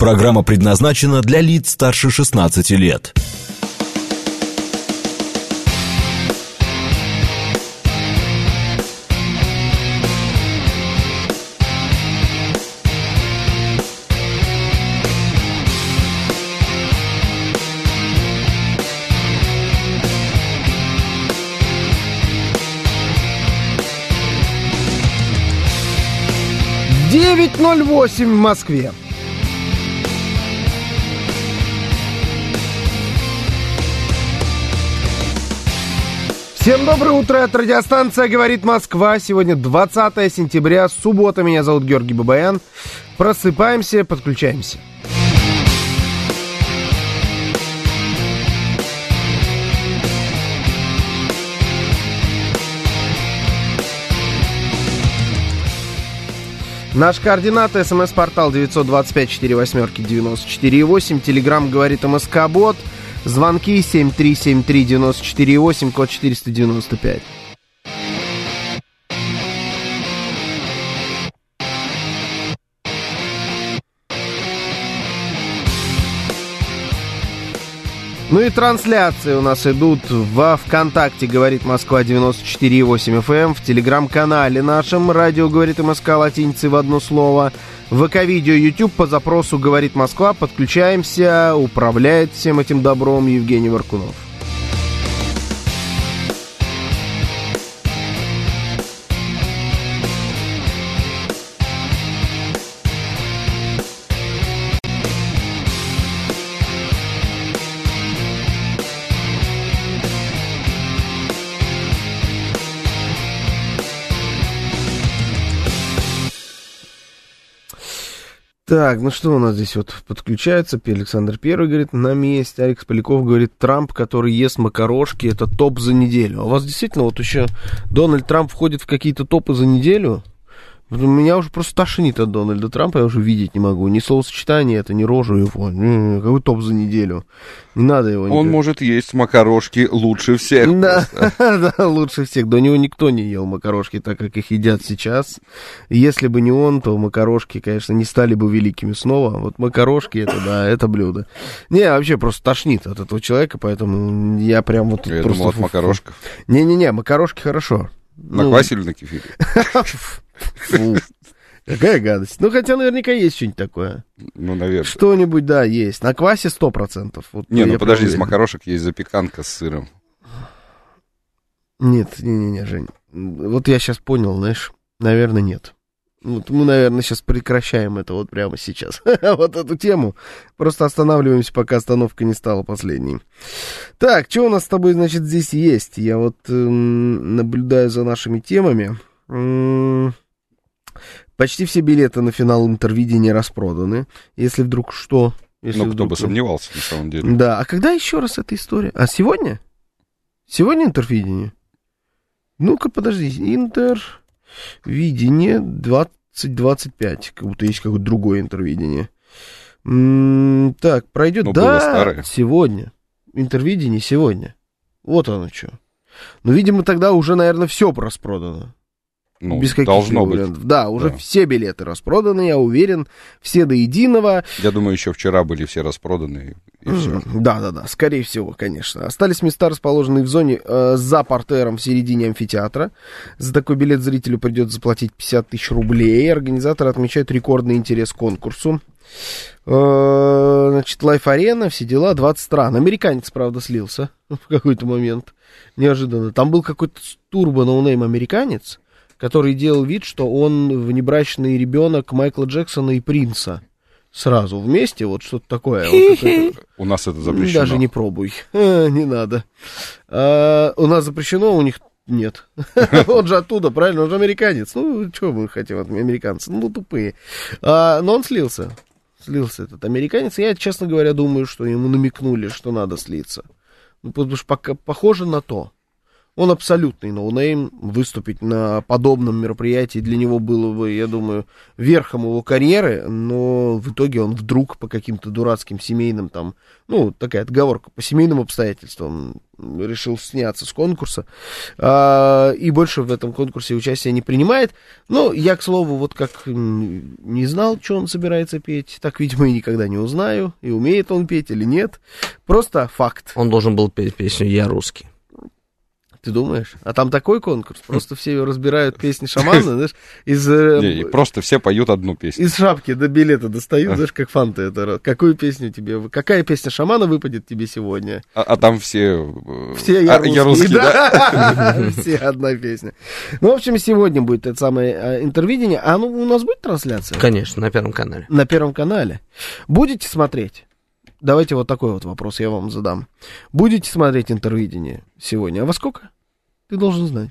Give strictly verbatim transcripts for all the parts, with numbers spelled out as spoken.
Программа предназначена для лиц старше шестнадцати лет. девять ноль восемь в Москве. Всем доброе утро, это радиостанция «Говорит Москва». Сегодня двадцатое сентября, суббота, меня зовут Георгий Бабаян. Просыпаемся, подключаемся. Наш координаты: смс-портал девять два пять четыре восемь девяносто четыре восемь, телеграмм «Говорит МСК-бот», звонки семь три семь три девяносто четыре восемь, код четыреста девяносто пять. Ну и трансляции у нас идут во ВКонтакте «Говорит Москва» девяносто четыре восемь эф эм, в телеграм-канале нашем «Радио говорит МСК» латиницей в одно слово, ВК-видео, YouTube по запросу «Говорит Москва». Подключаемся, управляет всем этим добром Евгений Варкунов. Так, ну что у нас здесь вот подключается? Александр Первый говорит, на месте. Алекс Поляков говорит, Трамп, который ест макарошки, это топ за неделю. А у вас действительно вот еще Дональд Трамп входит в какие-то топы за неделю? Меня уже просто тошнит от Дональда Трампа, я уже видеть не могу. Ни словосочетание это, ни рожу его. М-м, какой топ за неделю. Не надо его. Он никак... может есть макарошки лучше всех. Да, да, лучше всех. До него никто не ел макарошки, так как их едят сейчас. Если бы не он, то макарошки, конечно, не стали бы великими снова. Вот макарошки, это, да, это блюдо. Не, вообще просто тошнит от этого человека, поэтому я прям вот... Я просто... думал, от макарошков. Не-не-не, макарошки хорошо. На ну... квасе или на кефире? Фу, какая гадость. Ну, хотя наверняка есть что-нибудь такое. Ну, наверное. Что-нибудь, да, есть. На квасе сто процентов. Вот, не, ну подожди, из макарошек есть запеканка с сыром. Нет, не-не-не, Жень. Вот я сейчас понял, знаешь, наверное, нет. Вот мы, наверное, сейчас прекращаем это вот прямо сейчас. Вот эту тему. Просто останавливаемся, пока остановка не стала последней. Так, что у нас с тобой, значит, здесь есть? Я вот э, наблюдаю за нашими темами. М-м- почти все билеты на финал Интервидения распроданы. Если вдруг что... Если ну, кто вдруг... бы сомневался, на самом деле. Да, а когда еще раз эта история? А сегодня? Сегодня Интервидение? Ну-ка, подожди. Интервидение двадцать двадцать пять. Как будто есть какое-то другое Интервидение. М-м- так, пройдет... Ну, да, сегодня. Интервидение сегодня. Вот оно что. Ну, видимо, тогда уже, наверное, все распродано. Ну, без каких должно вариантов. быть. Да, уже да. Все билеты распроданы, я уверен, все до единого. Я думаю, еще вчера были все распроданы, и все. Да-да-да, скорее всего, конечно. Остались места, расположенные в зоне э, за портером в середине амфитеатра. За такой билет зрителю придется заплатить пятьдесят тысяч рублей. Организаторы отмечают рекордный интерес к конкурсу. Э, значит, Лайф-арена, все дела, двадцать стран. Американец, правда, слился в какой-то момент. Неожиданно. Там был какой-то турбо-ноунейм американец, который делал вид, что он внебрачный ребенок Майкла Джексона и Принца. Сразу вместе, вот что-то такое. У нас это запрещено. Даже не пробуй, не надо. А, у нас запрещено, у них нет. Он же оттуда, правильно, он же американец. Ну, чего мы хотим от американцев? Ну, тупые. А, но он слился. Слился этот американец. Я, честно говоря, думаю, что ему намекнули, что надо слиться. Ну, потому что пока, похоже на то. Он абсолютный ноунейм. Выступить на подобном мероприятии для него было бы, я думаю, верхом его карьеры, но в итоге он вдруг по каким-то дурацким семейным там, ну, такая отговорка, по семейным обстоятельствам решил сняться с конкурса, а, и больше в этом конкурсе участия не принимает. Но я, к слову, вот как не знал, что он собирается петь, так, видимо, и никогда не узнаю, и умеет он петь или нет. Просто факт. Он должен был петь песню «Я русский». Ты думаешь? А там такой конкурс, просто все разбирают песни шамана, знаешь, из... Не, и просто все поют одну песню. Из шапки до билета достают, знаешь, как фанты это. Какую песню тебе... Какая песня шамана выпадет тебе сегодня? А, а там все... Все я, а, русский, я русский, да? Все одна песня. Ну, в общем, сегодня будет это самое интервидение. А ну, у нас будет трансляция? Конечно, на Первом канале. На Первом канале. Будете смотреть? Давайте вот такой вот вопрос я вам задам. Будете смотреть интервидение сегодня? А во сколько? Ты должен знать.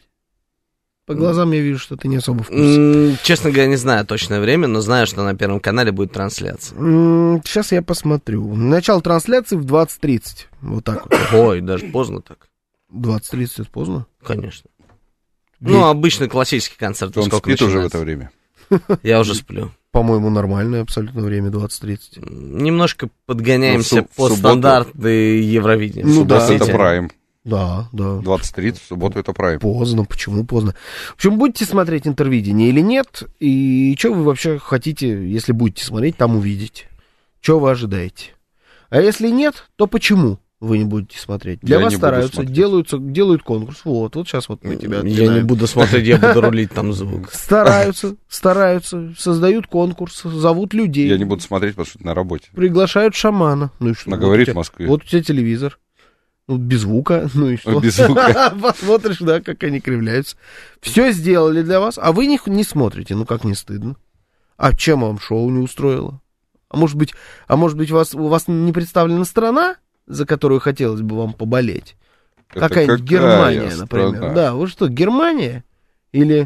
По глазам я вижу, что ты не особо в курсе. Честно говоря, не знаю точное время, но знаю, что на Первом канале будет трансляция. Сейчас я посмотрю. Начало трансляции в двадцать тридцать. Вот так вот. Ой, даже поздно так. двадцать тридцать это поздно? Конечно. Ну, обычно классический концерт. Он спит уже в это время. Я уже сплю. По-моему, нормальное абсолютно время, двадцать тридцать. Немножко подгоняемся ну, под стандарты Евровидения. Ну да. Это прайм. Да, да. двадцать тридцать, в субботу это прайм. Поздно, почему поздно? В общем, будете смотреть интервидение или нет? И что вы вообще хотите, если будете смотреть, там увидеть? Что вы ожидаете? А если нет, то почему вы не будете смотреть? Для я вас стараются, делают, делают конкурс. Вот, вот сейчас вот мы тебя отбираем. Я не буду смотреть, я буду рулить там звук. Стараются, стараются, создают конкурс, зовут людей. Я не буду смотреть, потому что это на работе. Приглашают шамана. Ну и что? Наговорит вот в Москве. Вот у тебя телевизор. Ну, без звука, ну и что? Без звука. Посмотришь, да, как они кривляются. Все сделали для вас, а вы них не смотрите, ну как не стыдно. А чем вам шоу не устроило? А может быть, а может быть у вас, у вас не представлена страна, за которую хотелось бы вам поболеть? Это какая-нибудь какая Германия, страна? Например. Да, вы что, Германия? Или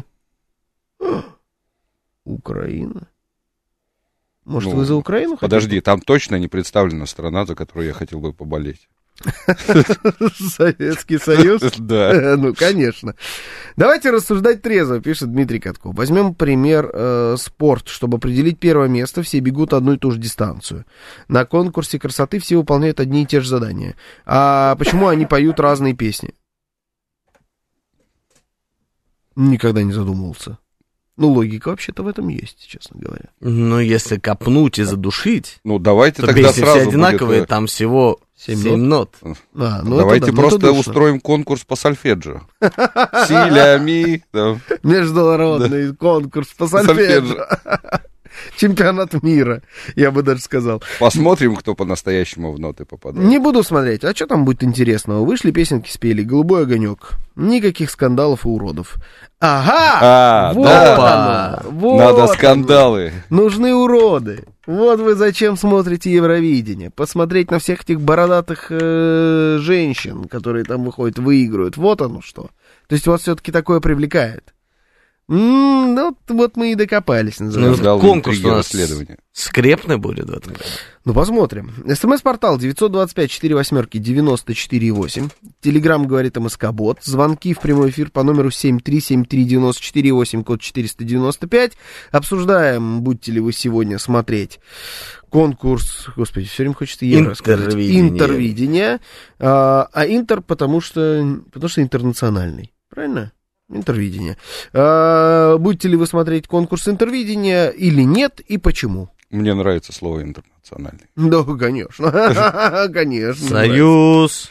Украина? Может, ну, вы за Украину хотите? Подожди, там точно не представлена страна, за которую я хотел бы поболеть. Советский Союз? Да. Ну, конечно. Давайте рассуждать трезво, пишет Дмитрий Катков. Возьмем пример э, спорт. Чтобы определить первое место, все бегут одну и ту же дистанцию. На конкурсе красоты все выполняют одни и те же задания. А почему они поют разные песни? Никогда не задумывался. Ну, логика вообще-то в этом есть, честно говоря. Ну, если копнуть и задушить, ну, давайте то тогда песни сразу все одинаковые, будет... там всего семь нот. А, ну давайте да, просто ну, устроим конкурс по сольфеджио. Си, ми. Международный конкурс по сольфеджио. Чемпионат мира, я бы даже сказал. Посмотрим, кто по-настоящему в ноты попадает. Не буду смотреть. А что там будет интересного? Вышли, песенки спели. «Голубой огонек». Никаких скандалов и уродов. Ага! А, вот да. оно, вот надо скандалы. Оно. Нужны уроды. Вот вы зачем смотрите Евровидение. Посмотреть на всех этих бородатых э, женщин, которые там выходят, выигрывают. Вот оно что. То есть вас все-таки такое привлекает. М-м, ну, вот мы и докопались. Ну, конкурс у нас скрепный будет в этом году. Ну, посмотрим. СМС-портал девятьсот двадцать пять сорок восемь девяносто четыре восемь. Телеграм говорит МСК-бот. Звонки в прямой эфир по номеру семь три семь три девять четыре восемь, код четыреста девяносто пять. Обсуждаем, будете ли вы сегодня смотреть конкурс, господи, все время хочется евро сказать. Интервидение. А, а интер, потому что, потому что интернациональный. Правильно? Интервидение. А, будете ли вы смотреть конкурс интервидения или нет, и почему? Мне нравится слово интернациональный. Да, конечно. Конечно. Союз.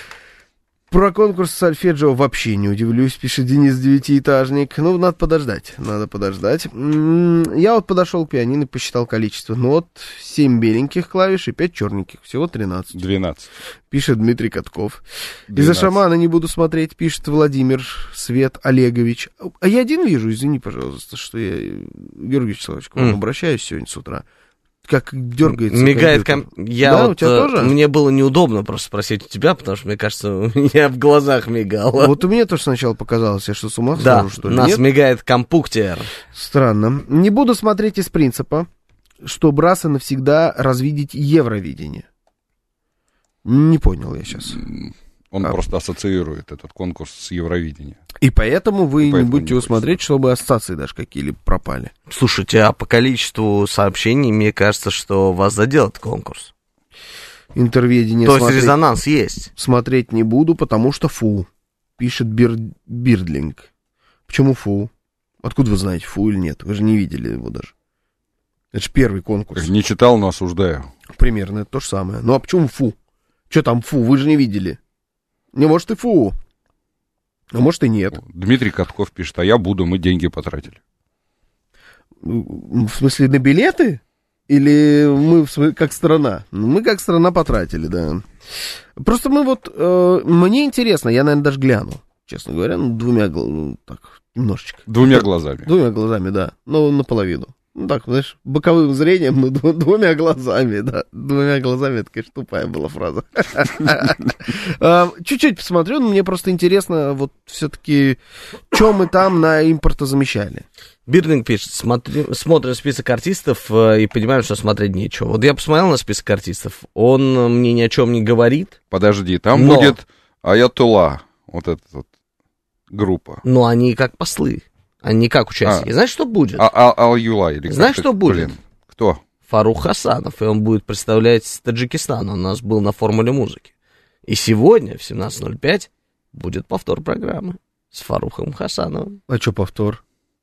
Про конкурс сольфеджио вообще не удивлюсь, пишет Денис Девятиэтажник. Ну, надо подождать, надо подождать. Я вот подошел к пианино и посчитал количество. Ну вот, семь беленьких клавиш и пять черненьких, всего тринадцать. двенадцать. Пишет Дмитрий Катков. Из-за шамана не буду смотреть, пишет Владимир Свет Олегович. А я один вижу, извини, пожалуйста, что я, Георгий Вячеславович, к вам mm. обращаюсь сегодня с утра. Как дергается мигает комп... Я да, вот, у тебя тоже? Мне было неудобно просто спросить у тебя, потому что, мне кажется, у меня в глазах мигало. Вот у меня тоже сначала показалось, я что, с ума да, схожу, что ли? Да, у нас Нет? мигает компуктер. Странно. Не буду смотреть из принципа, чтобы раз и навсегда развидеть Евровидение. Не понял я сейчас. Он А. просто ассоциирует этот конкурс с Евровидением. И поэтому вы И не поэтому будете не его хочется. смотреть, чтобы ассоциации даже какие-либо пропали. Слушайте, а по количеству сообщений, мне кажется, что вас задел этот конкурс. Интерведение То есть смотреть, резонанс есть. смотреть не буду, потому что фу. Пишет Бир... Бирдлинг. Почему фу? Откуда вы знаете, фу или нет? Вы же не видели его даже. Это же первый конкурс. Не читал, но осуждаю. Примерно это то же самое. Ну а почему фу? Что там фу? Вы же не видели. Не, может и фу. А может и нет. Дмитрий Катков пишет, а я буду, мы деньги потратили. В смысле, на билеты? Или мы в смысле, как страна? Ну, мы как страна потратили, да. Просто мы вот... Э, мне интересно, я, наверное, даже гляну, честно говоря, ну, двумя... гл- Ну, так, немножечко. Двумя глазами. Двумя глазами, да. Ну, наполовину. Ну, так, знаешь, боковым зрением, но дв- двумя глазами, да. Двумя глазами, это, конечно, тупая была фраза. А, Чуть-чуть посмотрю, но мне просто интересно, вот все-таки, что мы там на импортозамещали. Бирлинг пишет, смотри, смотрим список артистов э, и понимаем, что смотреть нечего. Вот я посмотрел на список артистов, он э, мне ни о чем не говорит, Подожди, там Но. будет Аятолла, вот эта вот группа. но они как послы, они не как участники. А. Знаешь, что будет? А, а, Ал-Юла или как Знаешь, это, что будет? блин, кто? Фарух Хасанов, и он будет представлять Таджикистан, он у нас был на формуле музыки. И сегодня в семнадцать ноль пять будет повтор программы с Фарухом Хасановым. А что повтор?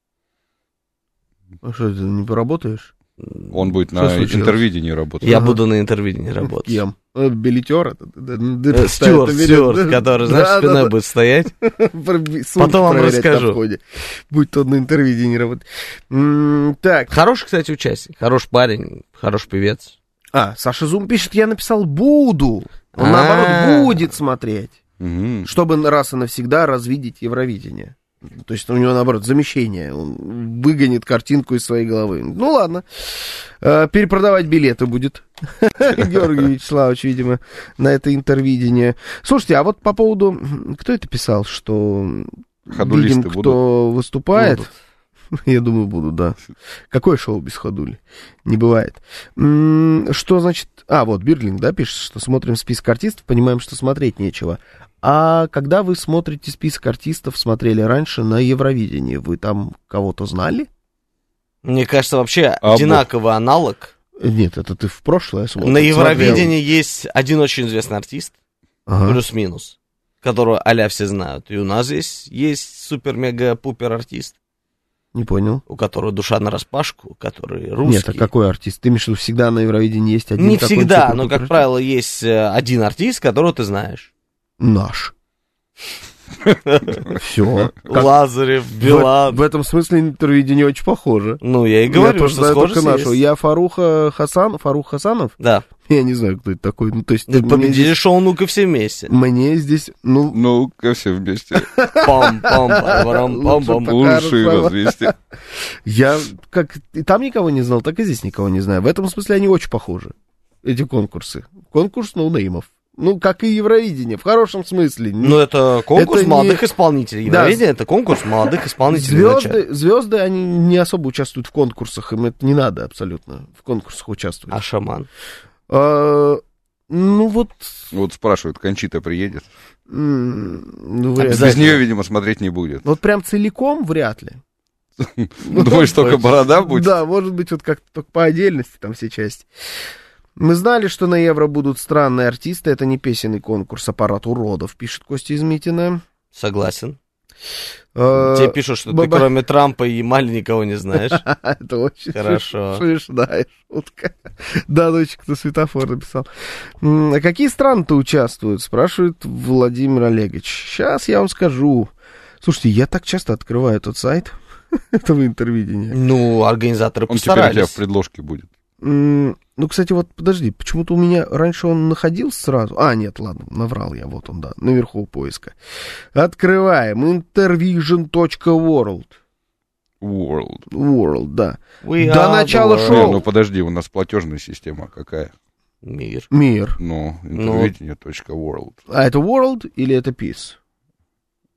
А что, ты не поработаешь? Он будет Что на случилось? интервидении работать. Я Ага. буду на интервидении работать. Кем? Э, Билетер? это, да, да, Э, да, Стюарт, это билет, Стюарт, да, который, знаешь, да, спиной да, да. будет стоять. Про- сумку Потом вам проверять расскажу. на входе. Будь то на интервидении работать. М, Так, Хороший, кстати, участник, хороший парень, хороший певец. а, Саша Зум пишет, я написал «буду». Он, А. наоборот, будет смотреть, Мгм. чтобы раз и навсегда развидеть Евровидение. То есть у него, наоборот, замещение. Он выгонит картинку из своей головы. Ну, ладно. Э, Перепродавать билеты будет. Георгий Вячеславович, видимо, на это интервидение. Слушайте, а вот по поводу... Кто это писал, что... Ходулисты видим, кто выступает? Будут. Я думаю, будут, да. Какое шоу без ходули? Не бывает. М, Что значит... А, вот, Бирлинг, да, пишет, что смотрим список артистов, понимаем, что смотреть нечего. А когда вы смотрите список артистов, смотрели раньше на Евровидении, вы там кого-то знали? Мне кажется, вообще А, одинаковый аналог. Нет, это ты в прошлое смотрел. На Евровидении есть один очень известный артист, Ага. плюс-минус, которого а-ля все знают. И у нас здесь есть супер-мега-пупер артист, Не понял. у которого душа нараспашку, который русский. Нет, а какой артист? Ты имеешь в виду, всегда на Евровидении есть один Не такой всегда, супер-пупер но, как артист? правило, есть э, один артист, которого ты знаешь. Наш. Все. Лазарев, В, Билан. в этом смысле интервидение очень похоже. Ну, я и Я говорю, тоже что знаю схоже только нашего. есть. Я Фаруха Хасан, Фарух Хасанов? Да. Я не знаю, кто это такой. Ну, то есть, Ты мне победили здесь, шоу «Ну-ка все вместе». мне здесь, ну, Ну-ка все вместе. Пам-пам-парам-пам-пам. Лучшие Хорошо. развести. я как и там никого не знал, так и здесь никого не знаю. В этом смысле они очень похожи, эти конкурсы. Конкурс ноунеймов. Ну, как и Евровидение, в хорошем смысле. Ну, это конкурс Это не- молодых исполнителей. Да. Евровидение — это конкурс молодых исполнителей. вначале. Звезды, звезды, они не особо участвуют в конкурсах, им это не надо абсолютно в конкурсах участвовать. А шаман? А, ну, вот... Вот спрашивают, Кончита приедет. м, ну, вряд ли. Без Обязательно. нее, видимо, смотреть не будет. Вот прям целиком вряд ли. Думаешь, только борода будет? Да, может быть, вот как-то только по отдельности там все части. Мы знали, что на Евро будут странные артисты. Это не песенный конкурс, аппарат уродов, пишет Костя Измитина. Согласен. Э, Тебе пишут, что ты Баба- кроме Трампа и Мали никого не знаешь. Это очень Хорошо. смешная шутка. Да, дочек, кто светофор написал. М, А какие страны-то участвуют, спрашивает Владимир Олегович. Сейчас я вам скажу. Слушайте, я так часто открываю этот сайт этого интервидения. Ну, организаторы Он теперь у тебя постарались. в предложке будет. М, Ну, кстати, вот подожди, почему-то у меня раньше он находился сразу. А, нет, ладно, наврал я, вот он, да, наверху поиска. Открываем интервижн точка ворлд. World. World, да. We До are начала the world. шоу. Не, ну подожди, у нас платежная система какая? Мир. Мир. Ну, Ну. интервидение.world. А это world или это peace?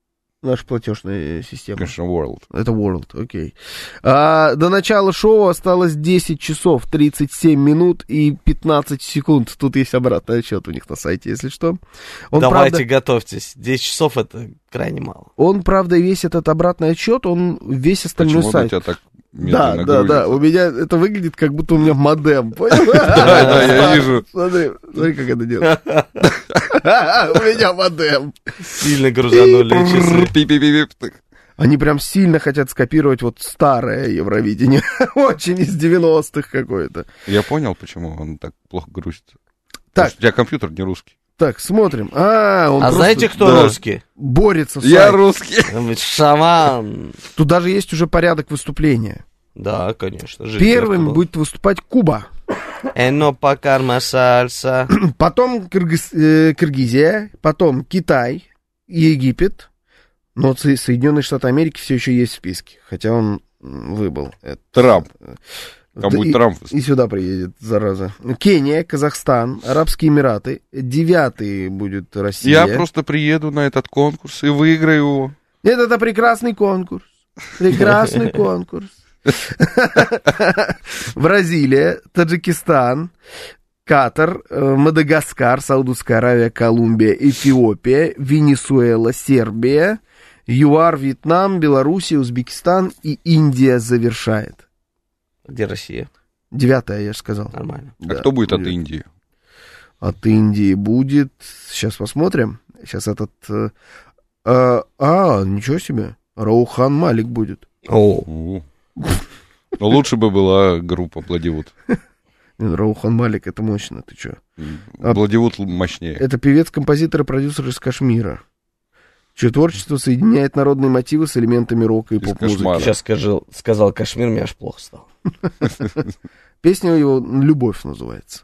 наша платежная система? Конечно, World. Это World, окей. А, до начала шоу осталось десять часов тридцать семь минут и пятнадцать секунд. Тут есть обратный отчет у них на сайте, если что. Он, Давайте правда, готовьтесь. десять часов это крайне мало. он, правда, весь этот обратный отчет, он весь остальной Почему сайт. у тебя так Да, медленно да, да. грузится? У меня это выглядит, как будто у меня модем. Понял? Да, да, я вижу. Смотри, смотри, как это делает. У меня модем. Сильно грузанули часы. Пи-пи-пи-пи. Они прям сильно хотят скопировать вот старое Евровидение. Очень из девяностых какое-то. Я понял, почему он так плохо грузится. Так. Потому что у тебя компьютер не русский. Так, смотрим. А, он А просто знаете, кто да. русский? борется с Я сайтом. русский. Шаман. Тут даже есть уже порядок выступления. Да, конечно. Жильберт Первым был. будет выступать Куба. Эно покарма сальса. Потом Кыргыз- э, Киргизия. Потом Китай. Египет. Но Со- Соединенные Штаты Америки все еще есть в списке. Хотя он м, выбыл. Это- Трамп. Там Да будет и- Трамп. И сюда приедет, зараза. Кения, Казахстан, Арабские Эмираты. Девятый будет Россия. Я просто приеду на этот конкурс и выиграю его. Нет, это прекрасный конкурс. Прекрасный конкурс. Бразилия, Таджикистан, Катар, э, Мадагаскар, Саудовская Аравия, Колумбия, Эфиопия, Венесуэла, Сербия, ЮАР, Вьетнам, Белоруссия, Узбекистан и Индия завершает. Где Россия? Девятое, я же сказал. Нормально. А Да, кто будет от будет. Индии? От Индии будет... Сейчас посмотрим. Сейчас этот... э, э, а, ничего себе. Раухан Малик будет. О, У. Но лучше бы была группа Бладивуд. Нет, Раухан Малик, это мощно, ты чё? А- Бладивуд мощнее. Это певец, композитор и продюсер из Кашмира, чье творчество соединяет народные мотивы с элементами рока и Из поп-музыки. Кошмара. сейчас скажу, сказал Кашмир, мне аж плохо стало. Песня его «Любовь» называется.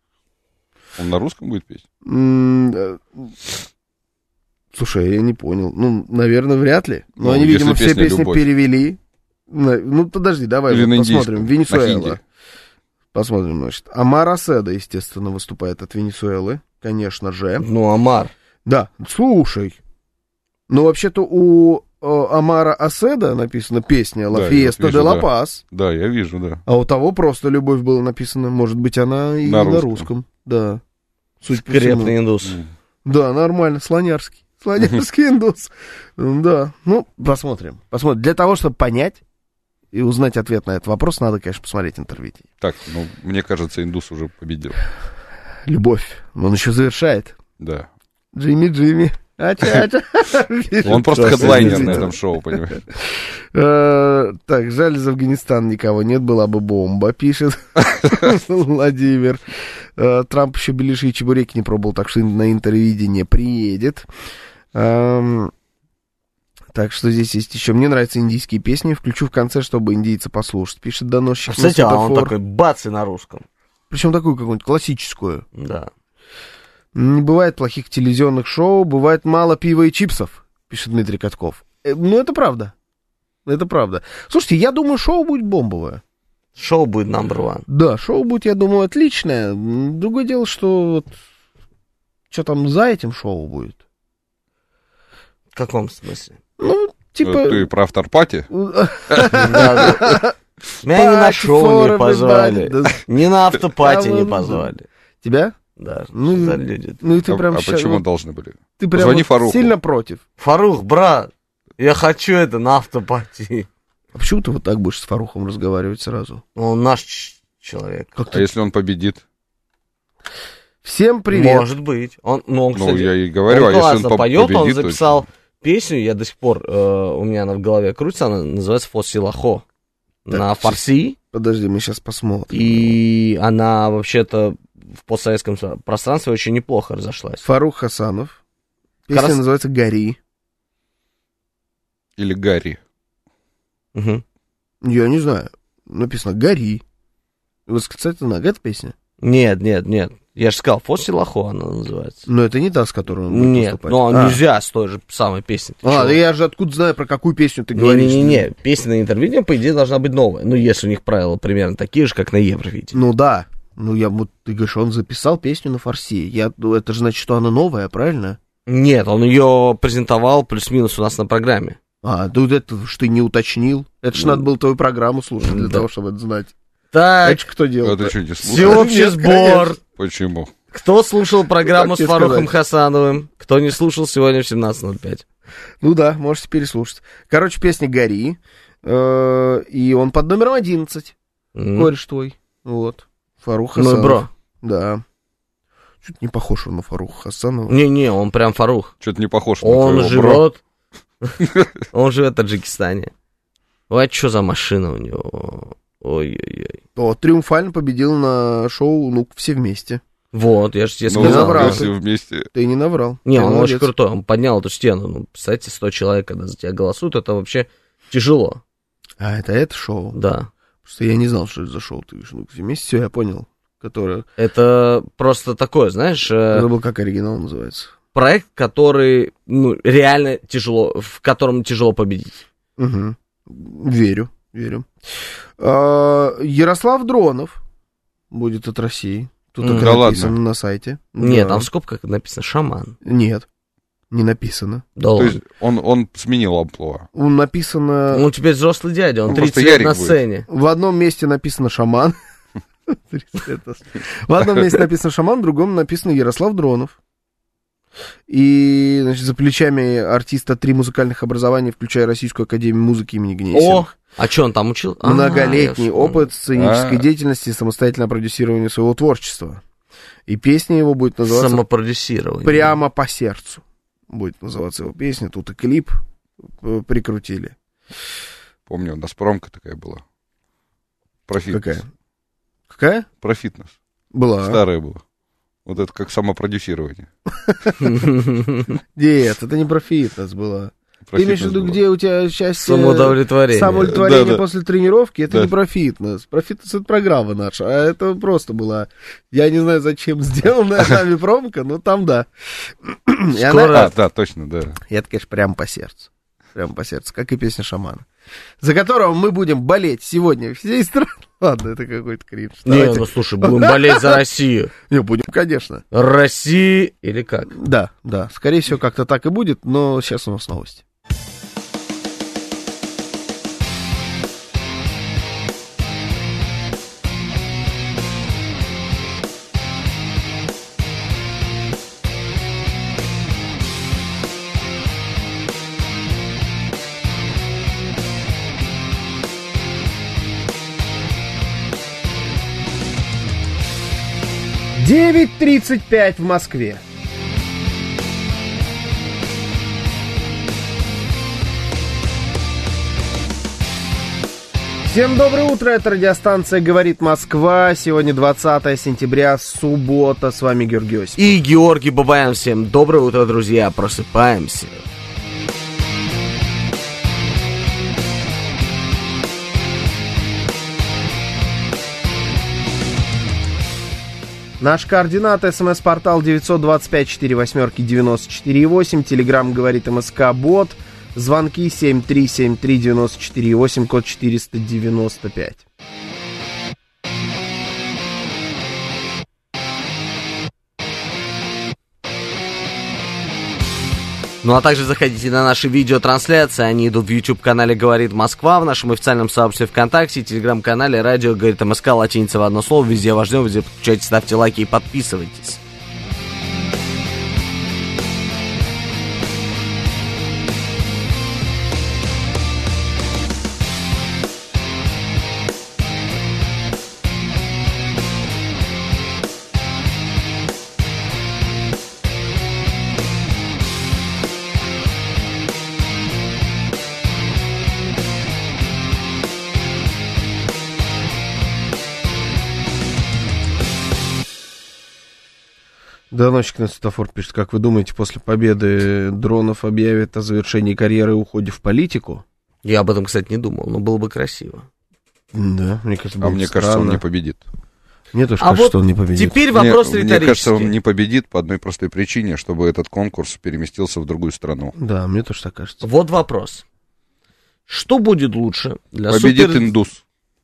Он на русском будет петь? М, э, Слушай, я не понял. Ну, наверное, вряд ли. Но Ну, они, если видимо, все песня песни «Любовь». перевели. На- Ну, подожди, давай Или вот на посмотрим. индийском, на Венесуэла. хинди. Посмотрим, значит. Амар Аседа, естественно, выступает от Венесуэлы. Конечно же. Ну, Амар. Да, слушай. Ну, вообще-то у э, Амара Аседа написана песня «Ла Да, я Фиеста вот де вижу, ла да. Пас», Да, я вижу, да. а у того просто «Любовь» было написано. Может быть, она и На на русском. русском. Да. Суть по всему. Скрепный индус. М. Да, нормально, слонярский. Слонярский индус. Да, ну, посмотрим. Посмотрим. Для того, чтобы понять и узнать ответ на этот вопрос, надо, конечно, посмотреть интервью. Так, ну, мне кажется, индус уже победил. Любовь. Он еще завершает. Да. Джимми, Джимми. Ача-ача. Он просто Просто хедлайнер на извините. этом шоу, понимаешь? Э, Так, жаль, из Афганистана никого нет, была бы бомба, пишет Владимир. Э, Трамп еще беляши и чебуреки не пробовал, так что на интервидение приедет. Эм, Так что здесь есть еще. Мне нравятся индийские песни, включу в конце, чтобы индийца послушать, пишет доносчик. Кстати, а он такой бац и на русском. Причем такую какую-нибудь классическую. Да. Не бывает плохих телевизионных шоу, бывает мало пива и чипсов, пишет Дмитрий Катков. Э, Ну, это правда. Это правда. Слушайте, я думаю, шоу будет бомбовое. Шоу будет number one. Да, шоу будет, я думаю, отличное. М, Другое дело, что вот, что там за этим шоу будет. В каком смысле? Ну, типа... Ну, Ты про автор-пати? Да, Меня ни на Party шоу for не позвали. everybody. Да. Ни на автопати А не вот, позвали. Тебя? Да, Ну, что за люди? Ну и ты А прям а ща- почему вот должны были? ты прям Звони вот Фаруху. сильно против. Фарух, брат, я хочу это на автопати. А почему ты вот так будешь с Фарухом разговаривать сразу? Он наш ч- человек. Как А ты? если он победит? Всем привет. Может быть. Он, ну, он, Ну, кстати, я и говорю, он а если он классно по- поет, победит, он то записал песню, я до сих пор, э, у меня она в голове крутится, она называется «Фосилахо» на Так, фарси, Подожди, мы сейчас посмотрим. и она вообще-то в постсоветском пространстве очень неплохо разошлась. Фарух Хасанов. Песня Как раз- называется «Гори». Или Гарри. Мгм. Я не знаю. Написано «Гори». Восклицательный знак. Это песня? Нет, нет, нет. Я же сказал, «Фосилахо» она называется. Но это не та, с которой он будет Нет, выступать. но А. нельзя с той же самой песней. Ты А, чего? да я же откуда знаю, про какую песню ты говоришь. Не-не-не, песня на интервью, по идее, должна быть новая. Ну, если у них правила примерно такие же, как на Евровидении. Ну да. Ну я вот, ты говоришь, он записал песню на фарси. Я, ну, это же значит, что она новая, правильно? Нет, он ее презентовал плюс-минус у нас на программе. А, тут это ж ты не уточнил. Это ж надо было твою программу слушать для Да. того, чтобы это знать. Так, Это ж кто делал? А ты что, не слушаешь? всеобщий Нет, сбор. Почему? Кто слушал программу Как с тебе Фарухом сказать? Хасановым? Кто не слушал, сегодня в семнадцать ноль пять. Ну да, можете переслушать. Короче, песня «Гори». э, И он под номером одиннадцать. М. Кореш твой. Вот. Фарух Мой Хасанов. бро. Да. Чуть не похож он на Фаруха Хасанова. Не-не, он прям Фарух. Что-то не похож на Он твоего бро. живет... Он живет в Таджикистане. Ой, а что за машина у него? Ой-ой-ой. То триумфально победил на шоу «Ну, все вместе». Вот, я же тебе Ну, сказал. наврал. если вместе. Ты не наврал. Не, Ты он молодец. очень крутой, он поднял эту стену. Ну, представьте, сто человек, когда за тебя голосуют, это вообще тяжело. А, это это шоу? Да. Просто я не знал, что это за шоу. Ты говоришь, «Ну, все вместе», все, я понял. Которое... Это просто такое, знаешь, э, Забыл, как оригинал называется. проект, который, ну, реально тяжело, в котором тяжело победить. Угу. Верю, верю. А, Ярослав Дронов будет от России. Тут М. так и Да написано ладно? на сайте. Нет, Да. там в скобках написано «шаман». Нет, не написано. Да То ладно. есть он, он сменил амплуа. Он написано... Он теперь взрослый дядя, он Ну, тридцать просто лет Ярик на будет. сцене. В одном месте написано «шаман». В одном месте написано «шаман», в другом написано «Ярослав Дронов». И, значит, за плечами артиста три музыкальных образования, включая Российскую академию музыки имени О, Гнесиных. а что он там учил? А, Многолетний я вспомнил. опыт сценической А. деятельности и самостоятельного продюсирования своего творчества. И песня его будет называться Самопродюсирование. «Прямо по сердцу». Будет называться его песня. Тут и клип э, прикрутили. Помню, у нас промка такая была. Про фитнес. Какая? Какая? Про фитнес. Была. Старая была. Вот это как самопродюсирование. Нет, это не про фитнес была. Про Ты имеешь в фитнес виду, было. где у тебя счастье... Самоудовлетворение. Самоудовлетворение Да, да. после тренировки, это Да. не про фитнес. Про фитнес это программа наша, а это просто была... Я не знаю, зачем сделанная нами промка, но там да. И она- Скоро- А, да, точно, да. И это, конечно, прямо по сердцу. Прямо по сердцу, как и песня «Шамана». За которого мы будем болеть сегодня всей страной. Ладно, это какой-то кринж. Не, Давайте. ну слушай, будем болеть за Россию. Не, будем, конечно. России или как? Да, да, скорее всего, как-то так и будет, но сейчас у нас новости. девять тридцать пять в Москве. Всем доброе утро, это радиостанция «Говорит Москва». Сегодня двадцатое сентября, суббота. С вами Георгий Осипов. И Георгий Бабаян. Всем доброе утро, друзья. Просыпаемся. Наш координат, смс-портал девять два пять четыре восемь девяносто четыре восемь, телеграмм «Говорит МСК Бот», звонки семь три семь три девяносто четыре восемь, код четыреста девяносто пять. Ну а также заходите на наши видеотрансляции, они идут в YouTube-канале «Говорит Москва», в нашем официальном сообществе ВКонтакте, телеграм-канале «Радио Говорит МСК», латиница в одно слово, везде ваш ждем, везде подключайте, ставьте лайки и подписывайтесь. Доносчик на светофор пишет: как вы думаете, после победы Дронов объявят о завершении карьеры и уходе в политику? Я об этом, кстати, не думал, но было бы красиво. Да, мне кажется, А было мне бы кажется, он странно. не победит. Мне тоже А кажется, вот что он не победит. Теперь Мне- вопрос мне, риторический. кажется, он не победит по одной простой причине, чтобы этот конкурс переместился в другую страну. Да, мне тоже так кажется. Вот вопрос. Что будет лучше для Победит супер... индус.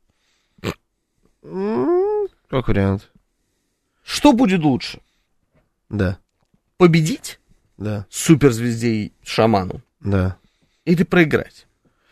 М, Как вариант. Что будет лучше? Да. Победить Да. суперзвезде шаману, Да. или проиграть?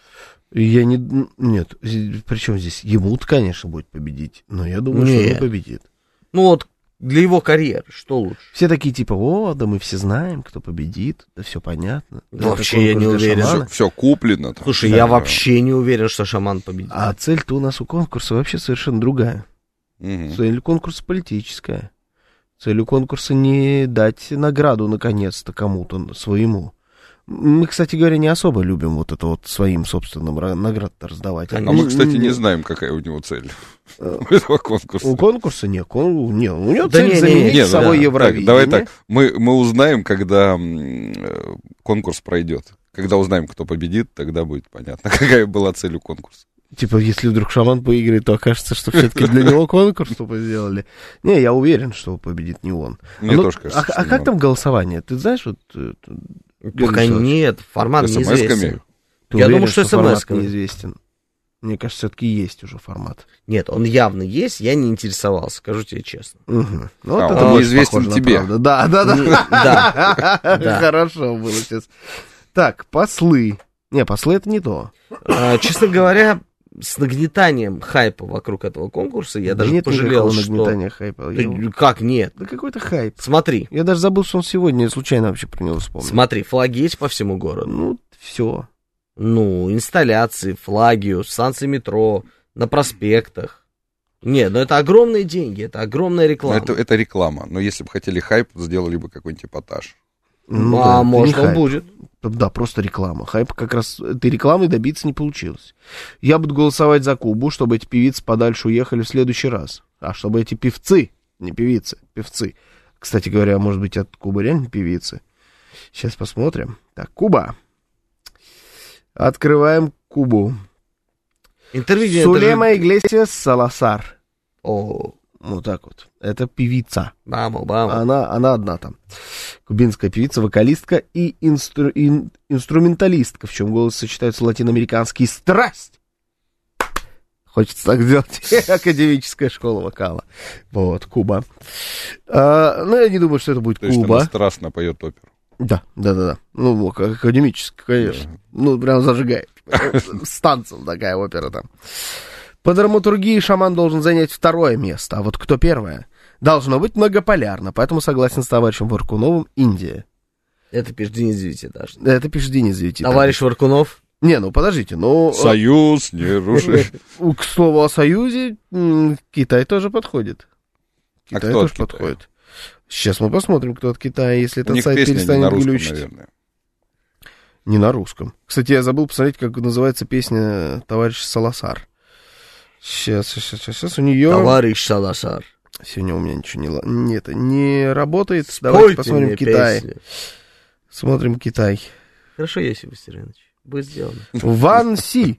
Я не... Нет, причем здесь ему-то, конечно, будет победить, но я думаю, Нет. что он победит. Ну вот, для его карьеры, что лучше? Все такие типа, о, да мы все знаем, кто победит, да все понятно. Да вообще я не уверен. Все, все куплено. Там. Слушай, Да, я да. вообще не уверен, что шаман победит. А цель-то у нас у конкурса вообще совершенно другая. Мгм. Цель конкурса политическая. Цель у конкурса не дать награду, наконец-то, кому-то своему. Мы, кстати говоря, не особо любим вот это вот своим собственным ра- наград-то раздавать. А мы, кстати, не М, знаем, какая у него цель у этого конкурса. У конкурса нет, кон... не, у него Да цель не, не, заменить не, собой да. Евровидение. Так, давай так, мы, мы узнаем, когда м, э, конкурс пройдет. Когда узнаем, кто победит, тогда будет понятно, какая была цель у конкурса. Типа, если вдруг шаман поиграет, то окажется, что все-таки для него конкурс тупо сделали. Не, я уверен, что победит не он. Мне Ну, тоже кажется, а, что а не как он. там голосование? Ты знаешь, вот... э, Пока Александр, нет, формат СМС-ками? неизвестен. ты Я уверен, думаю, что формат СМС-ками. неизвестен? Мне кажется, все-таки есть уже формат. Нет, он явно есть, я не интересовался, скажу тебе честно. Угу. Ну, А, вот он это больше неизвестен похоже на тебе. правду. Да, да, да. Не- да, да. Хорошо было сейчас. Так, послы. Не, послы это не то. А, честно говоря, с нагнетанием хайпа вокруг этого конкурса я Да даже нет пожалел, никакого что... нагнетания хайпа. Да Я- как нет? Да какой-то хайп. Смотри, Я даже забыл, что он сегодня, я случайно вообще про него вспомнил. смотри, флаги есть по всему городу. Ну, все. Ну, инсталляции, флаги, станции метро, на проспектах. Нет, ну это огромные деньги, это огромная Но реклама. это, это реклама. Но если бы хотели хайп, сделали бы какой-нибудь эпатаж. Ну, а да, это не может, он хайп. будет. Да, просто реклама. Хайп как раз этой рекламы добиться не получилось. Я буду голосовать за Кубу, чтобы эти певицы подальше уехали в следующий раз. А чтобы эти певцы, не певицы, певцы. Кстати говоря, может быть, от Кубы реально певицы. Сейчас посмотрим. Так, Куба. Открываем Кубу. Интервью. Сулема Иглесиас Саласар. О, Вот так вот. Это певица. баму, баму. Она, она одна там. Кубинская певица, вокалистка и инстру- ин- инструменталистка, в чем голос сочетаются латиноамериканский страсть. Хочется так сделать. Академическая школа вокала. Вот, Куба. А, ну, я не думаю, что это будет То есть она Куба. страстно поет оперу. Да, да, да, да. Ну, ак- академическая, конечно. Ну, прям зажигает. С танцем такая опера там. По драматургии шаман должен занять второе место. А вот кто первое? Должно быть многополярно. Поэтому согласен с товарищем Варкуновым, Индия. Это пишет Денис Девятиэтажный. Это пишет Денис Девятиэтажный. Товарищ Варкунов. Не, ну подождите, ну... Союз не руши. э, К слову о Союзе, м, Китай тоже подходит. А Китай кто от тоже Китая? подходит. Сейчас мы посмотрим, кто от Китая, если У этот них сайт песня не на перестанет русском, глючить. наверное. Не на русском. Кстати, я забыл посмотреть, как называется песня товарища Саласар. Сейчас, сейчас, сейчас, сейчас у нее... Товарищ Саласар. Сегодня у меня ничего не, ла- не, это, не работает. Давайте Спойте посмотрим мне Китай. песню. Смотрим Китай. Хорошо, Есиф Виссарионович. Будет сделано. Ван Си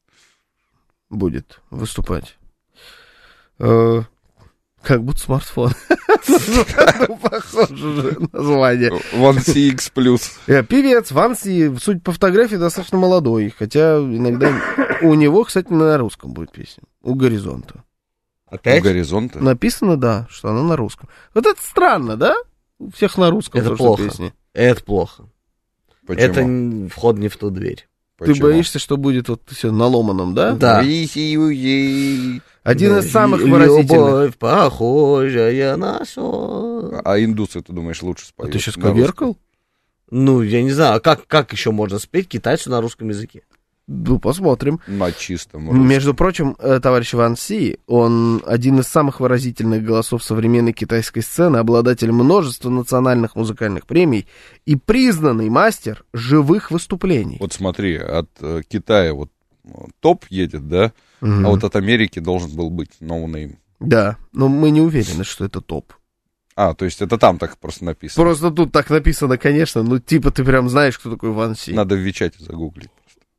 будет выступать. Э, Как будто смартфон. Похоже же название. One си икс плюс. Э, Певец Ван Си, судя по фотографии, достаточно молодой. Хотя иногда у него, кстати, на русском будет песня. У Горизонта. У Опять? горизонта. Написано, да, что она на русском. Вот это странно, да? У всех на русском Это просто плохо. песни. Это плохо. Почему? Это н- вход не в ту дверь. Ты Почему? боишься, что будет вот все на ломаном, да? Да. Один Да, из самых и- выразительных. Любовь похожая на сон. А индусы, ты думаешь, лучше А споют? ты сейчас на русском? коверкал? Ну, я не знаю, а как, как еще можно спеть китайцу на русском языке? Ну, посмотрим. На чистом русском. Между прочим, э, товарищ Ван Си, он один из самых выразительных голосов современной китайской сцены, обладатель множества национальных музыкальных премий и признанный мастер живых выступлений. Вот смотри, от э, Китая вот э, топ едет, да? Мгм. А вот от Америки должен был быть no name. Да, но мы не уверены, что это топ. А, то есть это там так просто написано. Просто тут так написано, конечно, ну типа ты прям знаешь, кто такой Ван Си. Надо в Вичате загуглить.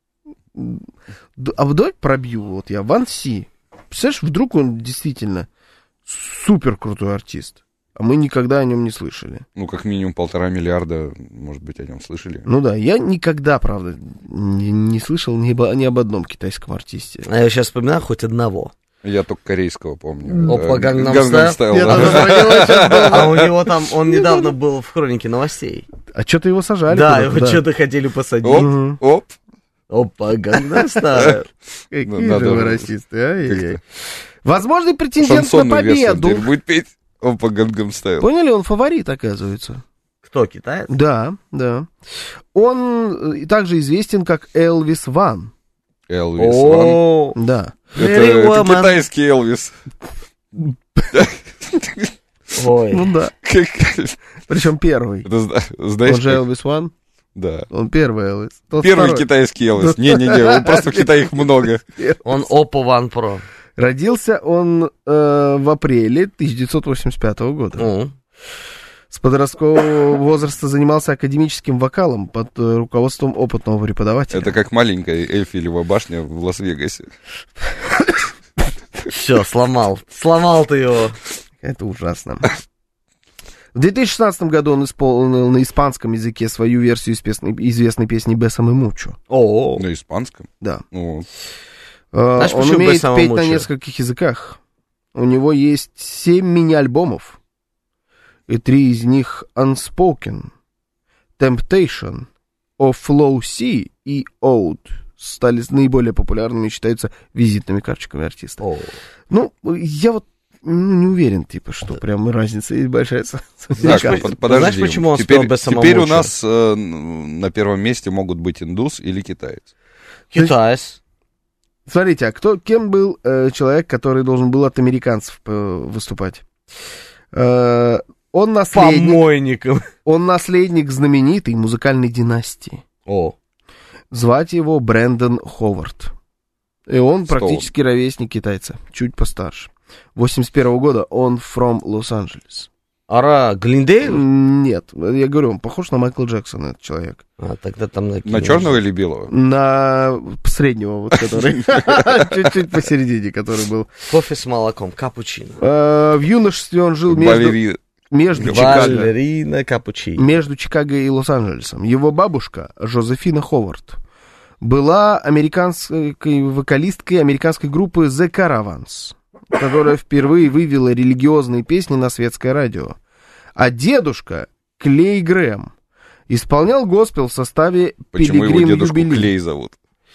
Д- А давай пробью, вот я, Ван Си. Представляешь, вдруг он действительно супер крутой артист, а мы никогда о нем не слышали. Ну, как минимум полтора миллиарда, может быть, о нем слышали. Ну да, я никогда, правда, не, не слышал ни, обо- ни об одном китайском артисте. А я сейчас вспоминаю хоть одного. Я только корейского помню. Опа, Да, Gangnam Gangnam Style. Style, Я да. тоже про него сейчас думал. А у него там, он недавно был в хронике новостей. А что-то его сажали. Да, куда-то, его да. что-то хотели посадить. Оп, Мгм. оп. Опа, Gangnam Style. Какие Ну, же надо вы же расисты, ай-яй-яй. Возможный претендент на Шансонную версию он победу. теперь будет петь. Опа, Gangnam Style. Поняли, он фаворит, оказывается. Кто, китаец? Да, да. Он э, также известен как Элвис Ван. Элвис Ван. О, Да. Это, Very это woman. китайский Элвис. Ой. Ну да. Как- Причем первый. Это зна- знаешь, Он же как? Элвис Ван. Да. Он первый Элвис. Тот Первый второй. китайский Элвис. Не-не-не, он просто в Китае их много. Он Oppo One Pro. Родился он э, в апреле тысяча девятьсот восемьдесят пятого года. Ну, С подросткового возраста занимался академическим вокалом под э, руководством опытного преподавателя. Это как маленькая Эйфелева башня в Лас-Вегасе. все, сломал. Сломал ты его. Это ужасно. В две тысячи шестнадцатом году он исполнил на испанском языке свою версию известной, известной песни «Бесаме мучо». О, На испанском. Да. Ну, Э, Знаешь, он почему умеет «Бесаме петь на мучо»? нескольких языках. У него есть семь мини-альбомов. И три из них Unspoken, Temptation, Of Flow Sea и Ode стали наиболее популярными и считаются визитными карточками артиста. о. Ну, я вот ну, не уверен, типа, что прям разница есть большая. с- с Саш, американцами. под- подожди. Знаешь, почему он теперь, спел без теперь у самомуча? нас э, на первом месте могут быть индус или китаец. Китаец. Смотрите, а кто, кем был э, человек, который должен был от американцев э, выступать? Э, он наследник, Помойником. он наследник знаменитой музыкальной династии. О, Звать его Брэндон Ховард. И он Стоун. практически ровесник китайца, чуть постарше. восемьдесят первого года он from Лос-Анджелес. Ара Глиндейл? Нет, я говорю, он похож на Майкла Джексона, этот человек. А, тогда там На накинешь. черного или белого? На среднего, вот который чуть-чуть посередине, который был. Кофе с молоком, капучино. Э, В юношестве он жил между Валерий. между Чикаго, Балерина капучино. между Чикаго и Лос-Анджелесом. Его бабушка, Жозефина Ховард, была американской вокалисткой американской группы The Caravans, которая впервые вывела религиозные песни на светское радио. А дедушка, Клей Грэм, исполнял госпел в составе Почему его Пилигрим дедушку Юбилей. Клей зовут?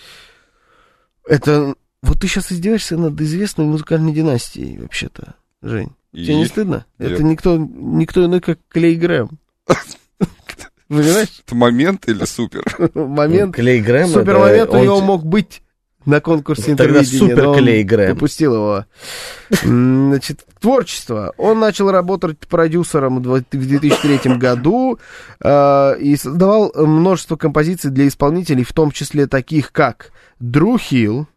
Это... Вот ты сейчас издеваешься над известной музыкальной династией, вообще-то, Жень. И- Тебе не стыдно? Нет. Это никто, никто иной, как Клей Грэм. Понимаешь? Это момент или супер? Момент. Клей Грэм. Супер это момент у он- него мог быть на конкурсе Тогда интервидения, супер но он Клей Грэм. упустил его. М, Значит, творчество. Он начал работать продюсером в две тысячи третьем году э, и создавал множество композиций для исполнителей, в том числе таких как Дрю Хилл,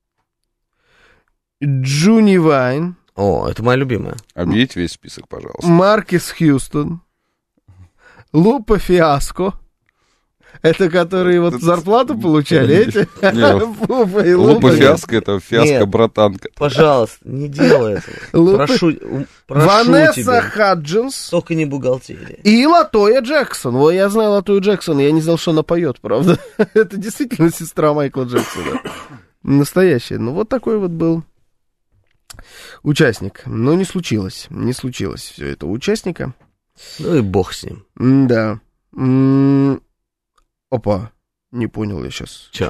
Джуни Вайн, О, это моя любимая. Объедите весь список, пожалуйста. Маркес Хьюстон, Лупа Фиаско. Это которые вот зарплату получали, эти? Нет. Лупа и Лупа Лупа. фиаско, это фиаско Нет. братанка. Пожалуйста, не делай этого. Лупа. Прошу, ум- прошу Ванесса тебя. Хаджинс Только не бухгалтерия. и Латоя Джексон. Ой, я знаю Латою Джексон, я не знал, что она поет, правда. Это действительно сестра Майкла Джексона. Настоящая. Ну, вот такой вот был участник. Но не случилось. Не случилось все это у участника. Ну и бог с ним. Да. М, Опа. Не понял я сейчас. Че?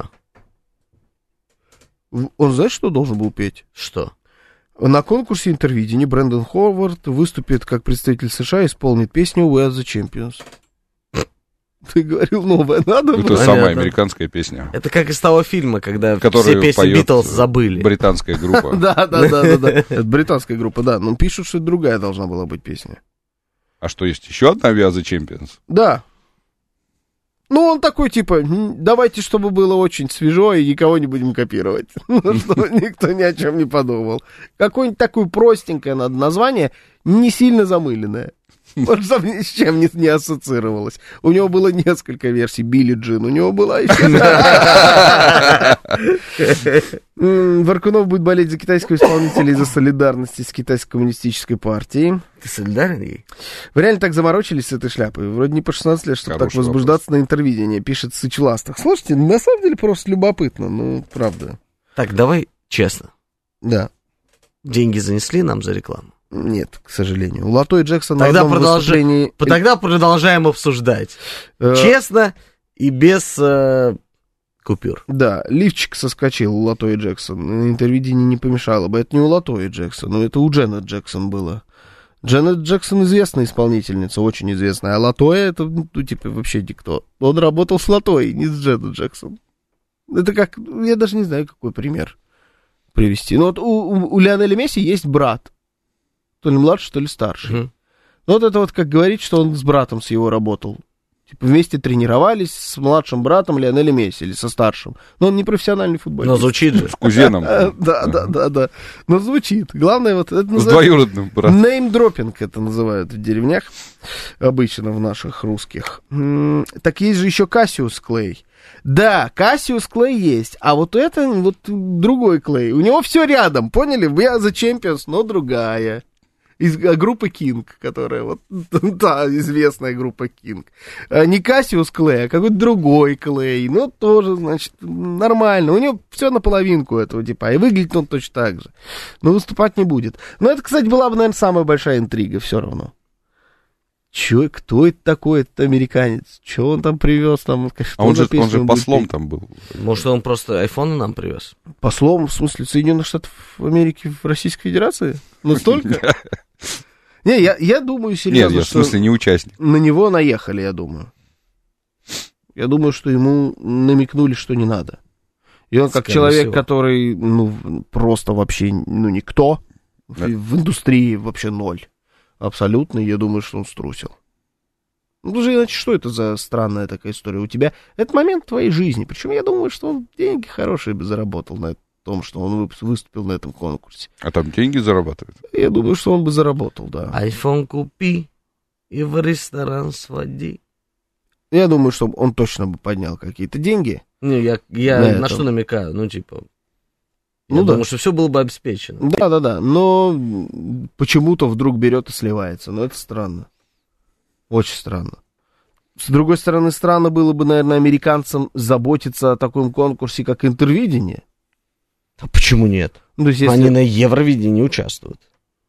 Он знаешь, что должен был петь? Что? На конкурсе интервидения Брэндон Ховард выступит как представитель США и исполнит песню «We are the Champions». Ты говорил, новое надо Это было? самая Понятно. американская песня. Это как из того фильма, когда Которую все песни поет Битлз забыли. британская группа. Да, да, да, да, да. Это британская группа, да. Но пишут, что это другая должна была быть песня. А что, есть еще одна We are the Champions? Да. Ну, он такой, типа, «М, давайте, чтобы было очень свежо, и никого не будем копировать. Ну, что никто ни о чем не подумал. Какое-нибудь такое простенькое надо название, не сильно замыленное. Вот чтобы ни с чем не, не ассоциировалось. У него было несколько версий. Билли Джин у него была еще. М, Варкунов будет болеть за китайского исполнителя из-за солидарности с китайской коммунистической партией. Ты солидарен ей? Вы реально так заморочились с этой шляпой? Вроде не по шестнадцать лет, чтобы так Хороший возбуждаться на интервидении, пишет Сычластых. Слушайте, на самом деле просто любопытно, ну, правда. Так, давай честно. Да. Деньги занесли нам за рекламу? Нет, к сожалению. Лото и Джексон Тогда, на одном продолжа... выступлении... Тогда продолжаем обсуждать. Э... Честно и без э... купюр. Да, лифчик соскочил у Лото и Джексон. Интервидение не помешало бы. Это не у Лото и Джексон, но это у Дженнет Джексон было. Дженнет Джексон известная исполнительница, очень известная. А Латоя это, ну, типа, вообще никто. Он работал с Латоей, не с Дженнет Джексон. Это как, я даже не знаю, какой пример привести. Ну вот у, у, у Лионеля Месси есть брат. То ли младший, то ли старший. Mm-hmm. Ну вот это вот как говорить, что он с братом с его работал. Типа вместе тренировались с младшим братом Лионеля Месси или со старшим. Но он не профессиональный футболист. Но звучит же. С кузеном. Да, да, да, да. Но звучит. Главное вот... С двоюродным братом. Неймдропинг это называют в деревнях. Обычно в наших русских. Так есть же еще Кассиус Клей. Да, Кассиус Клей есть. А вот это вот другой Клей. У него все рядом, поняли? Я за Champions, но другая. Из группы King, которая вот, да, известная группа King. Не Кассиус Клей, а какой-то другой Клей. Ну, тоже, значит, нормально. У него все наполовинку этого типа. И выглядит он точно так же. Но выступать не будет. Но это, кстати, была бы, наверное, самая большая интрига все равно. Че, кто это такой, этот американец? Че он там привез? Там, а он же, он же послом будет... там был. Может, он просто айфоны нам привез? Послом, в смысле, Соединенных Штатов Америки в Российской Федерации? Настолько? Не, я, я думаю серьезно, Нет, я в смысле не участник. На него наехали, я думаю. Я думаю, что ему намекнули, что не надо. И он как Скорее человек, всего. который, ну, просто вообще, ну, никто, да. в, в индустрии вообще ноль. Абсолютно, я думаю, что он струсил. Ну, даже иначе, что это за странная такая история у тебя? Это момент твоей жизни. Причем я думаю, что он деньги хорошие бы заработал на том, что он выступил на этом конкурсе. А там деньги зарабатывают? Я думаю, что он бы заработал, да. Айфон купи и в ресторан своди. Я думаю, что он точно бы поднял какие-то деньги. Не, я, я на, на что намекаю? Ну, типа... Я ну, думаю, да. что все было бы обеспечено. Да-да-да, но почему-то вдруг берет и сливается. Но это странно. Очень странно. С другой стороны, странно было бы, наверное, американцам заботиться о таком конкурсе, как Интервидение. А почему нет? Ну, то есть, если... Они на Евровидении участвуют.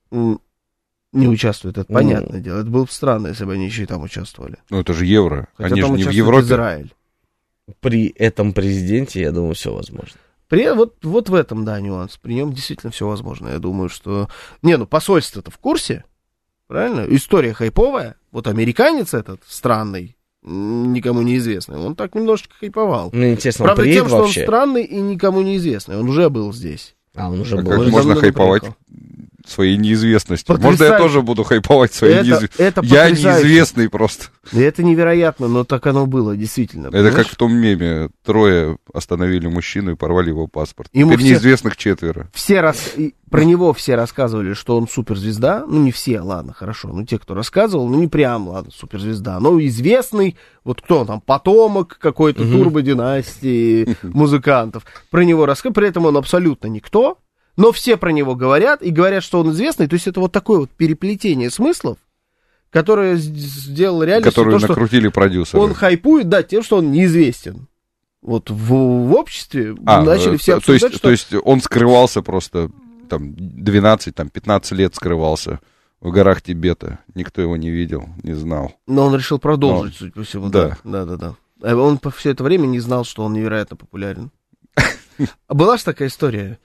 Не участвуют, это понятное mm. дело. Это было бы странно, если бы они еще и там участвовали. Ну, это же Евро. Хотя они же не в Европе. Израиль. При этом президенте, я думаю, все возможно. При, вот, вот в этом, да, нюанс. При нем действительно все возможно. Я думаю, что... Не, ну, посольство-то в курсе, правильно? История хайповая. Вот американец этот странный, никому неизвестный, он так немножечко хайповал. Ну, интересно, Правда, он приедет тем, что вообще? Он странный и никому неизвестный. Он уже был здесь. А, он уже а был. как он можно хайповать приехал. Своей неизвестностью? Потрясающе. Можно я тоже буду хайповать своей это, неизвестностью? Это я неизвестный просто. Это невероятно, но так оно было, действительно. Это понимаешь? как в том меме. Трое остановили мужчину и порвали его паспорт. Ему Теперь все, неизвестных четверо. Все рас... Про него все рассказывали, что он суперзвезда. Ну, не все, ладно, хорошо. Ну, те, кто рассказывал, ну, не прям, ладно, суперзвезда. Но известный, вот кто он там, потомок какой-то угу. турбодинастии музыкантов. Про него рассказывали, при этом он абсолютно никто. Но все про него говорят, и говорят, что он известный. То есть это вот такое вот переплетение смыслов, которое сделало реальность. Которую то, накрутили продюсеры. Он хайпует, да, тем, что он неизвестен. Вот в, в обществе а, начали все обсуждать, то есть, что... То есть он скрывался просто, там, двенадцать, там, пятнадцать лет скрывался в горах Тибета. Никто его не видел, не знал. Но он решил продолжить, Но... судя по всему. Да. Да, да, да. да. Он все это время не знал, что он невероятно популярен. А была же такая история...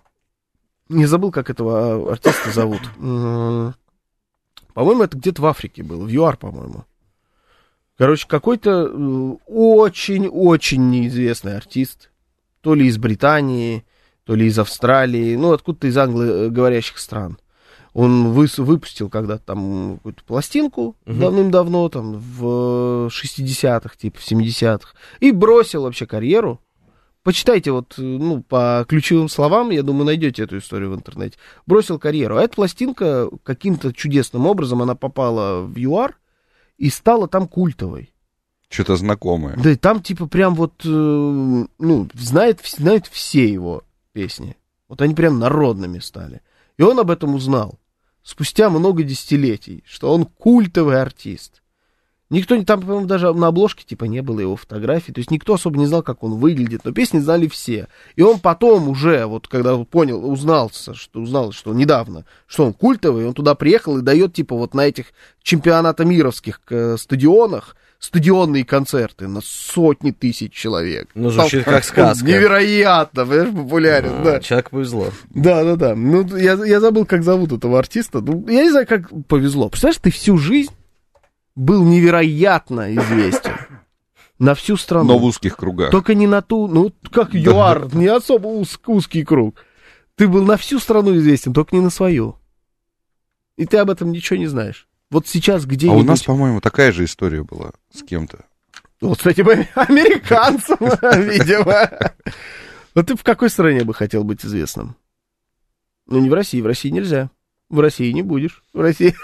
Не забыл, как этого артиста зовут. По-моему, это где-то в Африке было, в ЮАР, по-моему. Короче, какой-то очень-очень неизвестный артист. То ли из Британии, то ли из Австралии, ну, откуда-то из англоговорящих стран. Он выс- выпустил когда-то там какую-то пластинку uh-huh. давным-давно, там, в шестидесятых, типа, в семидесятых, и бросил вообще карьеру. Почитайте вот, ну, по ключевым словам, я думаю, найдете эту историю в интернете. Бросил карьеру. А эта пластинка каким-то чудесным образом, она попала в ЮАР и стала там культовой. Что-то знакомое. Да, и там типа прям вот, э, ну, знают, знают все его песни. Вот они прям народными стали. И он об этом узнал спустя много десятилетий, что он культовый артист. Никто не там, по-моему, даже на обложке типа не было его фотографий, то есть никто особо не знал, как он выглядит, но песни знали все. И он потом уже, вот когда понял, узнал, что, узнал, что недавно, что он культовый, он туда приехал и дает типа вот на этих чемпионата мировских э, стадионах стадионные концерты на сотни тысяч человек. Ну, звучит там, как сказка. Невероятно, понимаешь, популярен, а, да. Человек повезло. Да, да, да. Ну, я, я забыл, как зовут этого артиста. Ну, я не знаю, как повезло. Представляешь, ты всю жизнь был невероятно известен на всю страну. Но в узких кругах. Только не на ту, ну, как ЮАР, не особо уз, узкий круг. Ты был на всю страну известен, только не на свою. И ты об этом ничего не знаешь. Вот сейчас где-нибудь... А у нас, по-моему, такая же история была с кем-то. Вот, кстати, американцам, видимо. Вот ты в какой стране бы хотел быть известным? Ну, не в России, в России нельзя. В России не будешь. В России...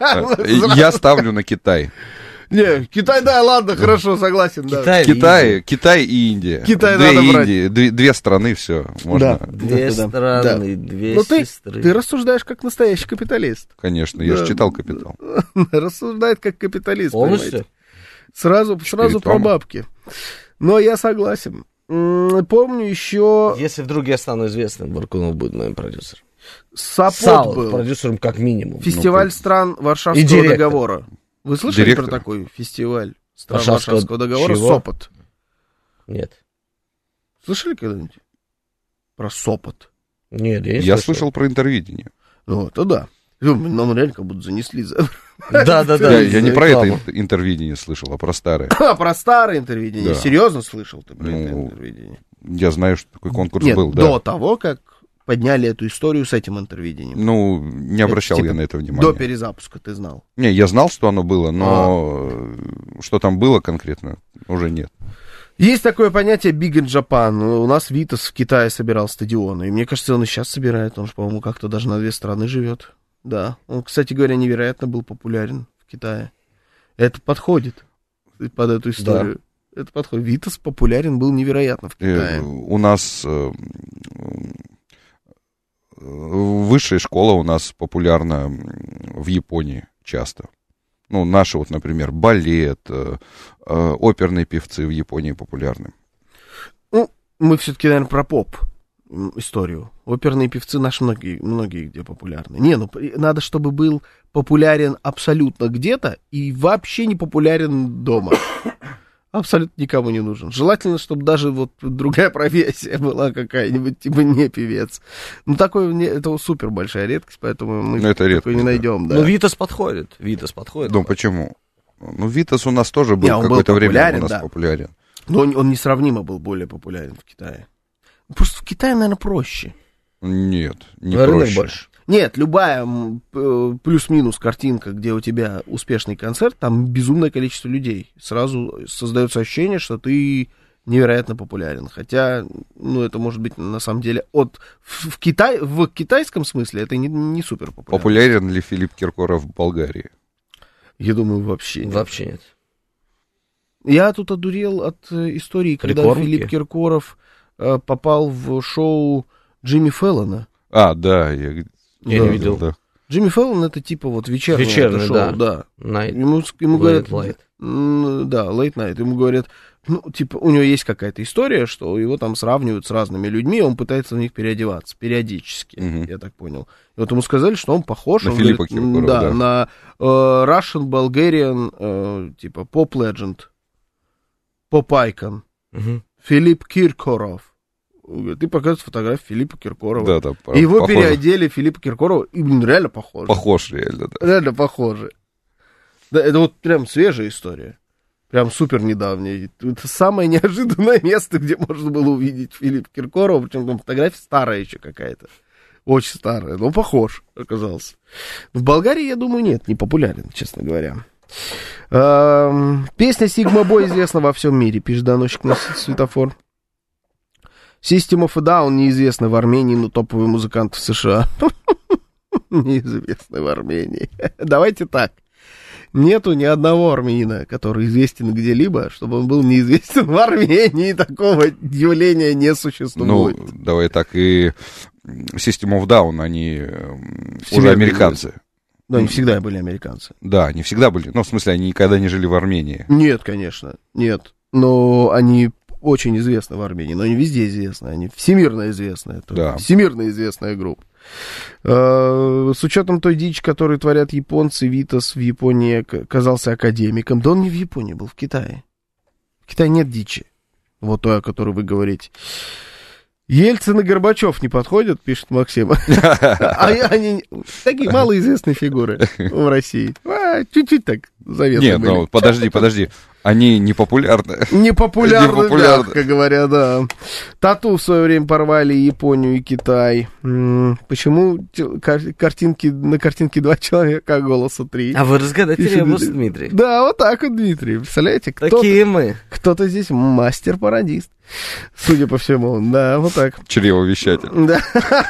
Я ставлю на Китай. Не, Китай, да, ладно, хорошо, согласен. Китай, да. Китай, Китай и Индия. Китай две надо брать. Индии, две, две страны, все. Можно. Да. Две да, страны, да. две Но ты, сестры. ты рассуждаешь как настоящий капиталист. Конечно, я да. же читал «Капитал». Рассуждает как капиталист, полностью? понимаете? Сразу, сразу про бабки. Но я согласен. Помню еще... Если вдруг я стану известным, Баркунов будет моим продюсером. Сапот был. Продюсером как минимум. Фестиваль ну, стран Варшавского договора. Вы слышали Директор. про такой фестиваль стран Варшавского, Варшавского договора? чего? Сопот. Нет. Слышали когда-нибудь про Сопот? Нет, я не Я слышал. слышал про интервидение. Ну, это да. Нам реально как будто занесли за... Да, да, да. Я, я не про это интервидение слышал, а про старое. А, про старое интервидение. Да. Серьезно слышал ты про Ну, это интервидение? Я знаю, что такой конкурс Нет, был. до Да. того, как подняли эту историю с этим интервидением. Ну, не обращал Это, я типа, на это внимания. До перезапуска ты знал. Не, я знал, что оно было, но а. что там было конкретно, уже нет. Есть такое понятие Big in Japan. У нас Витас в Китае собирал стадионы. И мне кажется, он и сейчас собирает. Он же, по-моему, как-то даже на две страны живет. Да. Он, кстати говоря, невероятно был популярен в Китае. Это подходит под эту историю. Да. Это подходит. Витас популярен был невероятно в Китае. Э, у нас э, высшая школа у нас популярна в Японии часто. Ну, наши вот, например, балет, э, э, оперные певцы в Японии популярны. Ну, мы все-таки, наверное, про поп историю. Оперные певцы наши многие, многие где популярны. Не, ну, надо, чтобы был популярен абсолютно где-то и вообще не популярен дома. Абсолютно никому не нужен. Желательно, чтобы даже вот другая профессия была какая-нибудь, типа не певец. Ну, такой, это супер большая редкость, поэтому мы это такой редкость, не найдем. Да. Ну, Витас подходит. Витас подходит. Ну, почему? Ну, Витас у нас тоже был не, какое-то был время у нас да. популярен. Но он, он несравнимо был более популярен в Китае. Просто в Китае, наверное, проще. Нет, не На рынок проще. больше. Нет, любая плюс-минус картинка, где у тебя успешный концерт, там безумное количество людей. Сразу создается ощущение, что ты невероятно популярен. Хотя, ну, это может быть на самом деле от... В, в, Китай... в китайском смысле это не, не супер популярно. Популярен ли Филипп Киркоров в Болгарии? Я думаю, вообще нет. Вообще нет. Я тут одурел от э, истории, когда Прикормки? Филипп Киркоров э, попал в шоу Джимми Фэллона. А, да, я, Я да, не видел. Да. Джимми Фэллон это типа вот вечернее, Вечернее, шоу, да. да. Night. Ему, ему Late, говорят, late. м, да, late night. Ему говорят, ну, типа, у него есть какая-то история, что его там сравнивают с разными людьми, и он пытается в них переодеваться периодически, Мгм. я так понял. И вот ему сказали, что он похож, На он Филиппа говорит, м, Киркорова, да, да. на э, Russian, Bulgarian, э, типа, pop legend, pop icon, Мгм. Филипп Киркоров. Ты показываешь фотографию Филиппа Киркорова. Да, да, И его похоже. переодели Филиппа Киркорова, и, блин, реально похоже. Похож реально, да. Реально похоже. Да, это вот прям свежая история. Прям супер недавняя. Это самое неожиданное место, где можно было увидеть Филиппа Киркорова. Причем там фотография старая еще какая-то. Очень старая. Но похож оказался. В Болгарии, я думаю, нет, не популярен, честно говоря. Эм, Песня Sigma Boy известна во всем мире. Пишет доносчик на светофор. System of a Down неизвестны в Армении, но топовый музыкант в США. Неизвестны в Армении. Давайте так. Нету ни одного армянина, который известен где-либо, чтобы он был неизвестен в Армении. Такого явления не Ну, существует. давай так, и System of Down, они э, Всемирно уже американцы. Но они всегда были американцы. Да, они всегда были. Ну, в смысле, они никогда не жили в Армении. Нет, конечно, нет. Но они очень известны в Армении, но они везде известны. Они всемирно известны. Это Да. всемирно известная группа. Э, С учетом той дичи, которую творят японцы, Витас в Японии к- казался академиком. Да он не в Японии был, в Китае. В Китае нет дичи. Вот той, о которой вы говорите. Ельцин и Горбачев не подходят, пишет Максим. А они такие малоизвестные фигуры в России. А, Чуть-чуть так заветные Нет, были. ну, подожди, подожди. Они не популярны. Непопулярно, Непопулярно. мягко говоря, да. Тату в свое время порвали и Японию и Китай. М, Почему те- кар- картинки, на картинке два человека, а голоса три? А вы разгадайте Пишет ребус, Дмитрий. Дмитрий. Да, вот так вот, Дмитрий. Представляете, кто-то, Такие мы. кто-то здесь мастер-пародист. Судя по всему, да, вот так. Чревовещатель. Да.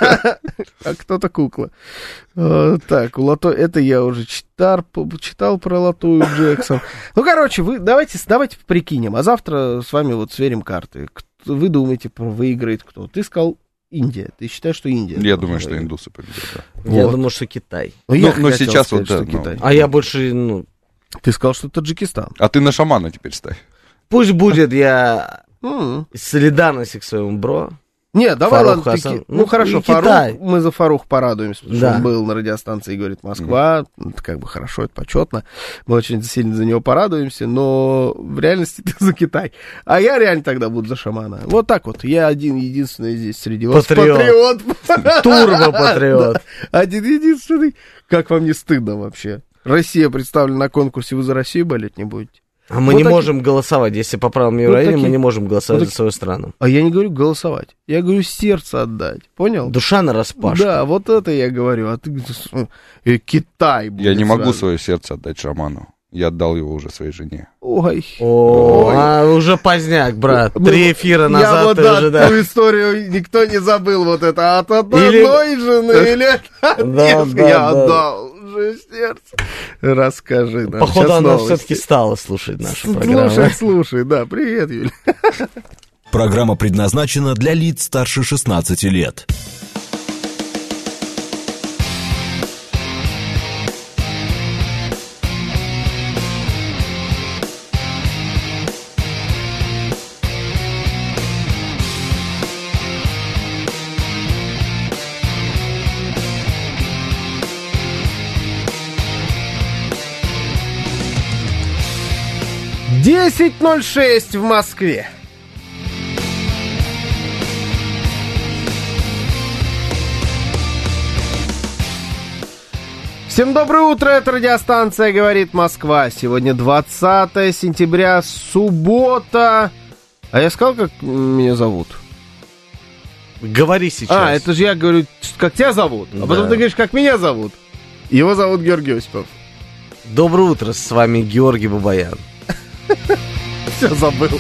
А кто-то кукла. Э, Так, у Лото... Это я уже читал, читал про Латую Джексон. Ну, короче, вы давайте, давайте прикинем. А завтра с вами вот сверим карты. Кто- Вы думаете, про- выиграет кто? Ты сказал Индия. Ты считаешь, что Индия? Я думаю, что выиграет? индусы победят, да. Я Вот. думаю, что Китай. Ну, я Ну, но хотел сейчас сказать, вот, что да, ну. Китай. А я больше, ну... Ты сказал, что Таджикистан. А ты на шамана теперь ставь. Пусть будет я М. из солидарности к своему бро. Не, давай, Фарух ладно, Хасан. ты ки- Ну, ну, хорошо, и Китай. Фарух, мы за Фарух порадуемся, потому Да. что он был на радиостанции и говорит Москва, это как бы хорошо, это почетно, мы очень сильно за него порадуемся, но в реальности ты за Китай, а я реально тогда буду за шамана. Вот так вот, я один единственный здесь среди вас Патриот. патриот. Турбо-патриот. Да, один единственный. Как вам не стыдно вообще? Россия представлена на конкурсе, вы за Россию болеть не будете? А мы Вот не таки- можем голосовать. Если по правилам Евровидения, мы такие- не можем голосовать вот за таки- свою страну. А я не говорю голосовать, я говорю сердце отдать, понял? Душа нараспашку. Да, вот это я говорю. А ты э, Китай будет Я не могу сразу. свое сердце отдать шаману. Я отдал его уже своей жене. Ой. О, Ой. а, уже поздняк, брат. Мы- Три эфира Я назад вот ты да, уже, да. ту историю никто не забыл. Вот это от Или- одной жены или от Да, нескольких. да, Я да. отдал же сердце. Расскажи нам. Походу, Сейчас она новости. все-таки стала слушать нашу программу. Слушай, слушай, да, привет, Юля. Программа предназначена для лиц старше шестнадцати лет. десять ноль шесть в Москве. Всем доброе утро, это радиостанция «Говорит Москва». Сегодня двадцатое сентября, суббота. А я сказал, как меня зовут? Говори сейчас. А, это же я говорю, как тебя зовут. А потом Да. ты говоришь, как меня зовут. Его зовут Георгий Осипов. Доброе утро, с вами Георгий Бабаян. Все забыл.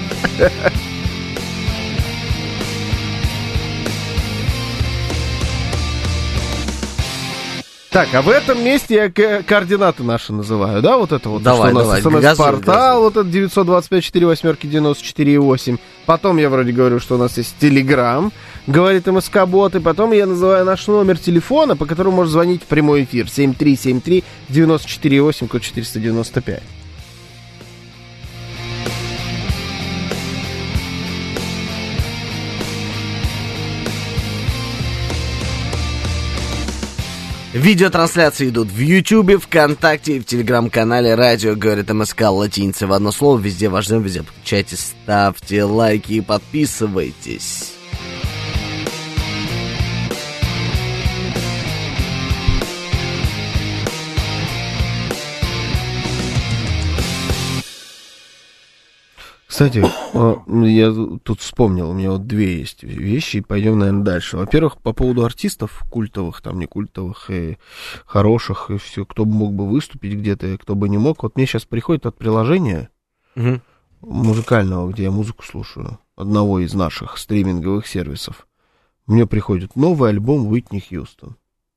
Так, а в этом месте я ко- координаты наши называю, да, вот это вот, Давай, что у нас давай, газуй, смс-портал, вот это девятьсот двадцать пять четыре восьмерки девяносто четыре восемь. Потом я вроде говорю, что у нас есть Телеграм, говорит МСК-бот, и потом я называю наш номер телефона, по которому можно звонить в прямой эфир, семь три семь три девяносто четыре восемь, код четыреста девяносто пять. Видеотрансляции идут в Ютубе, ВКонтакте и в Телеграм-канале «Радио говорит МСК» латиница в одно слово. Везде ваш ждем, везде подключайтесь, ставьте лайки и подписывайтесь. Кстати, а, я тут вспомнил, у меня вот две есть вещи, и пойдем, наверное, дальше. Во-первых, по поводу артистов культовых, там не культовых, и хороших, и все, кто бы мог бы выступить где-то, и кто бы не мог. Вот мне сейчас приходит от приложения Мгм. музыкального, где я музыку слушаю, одного из наших стриминговых сервисов. Мне приходит новый альбом Уитни Хьюстон.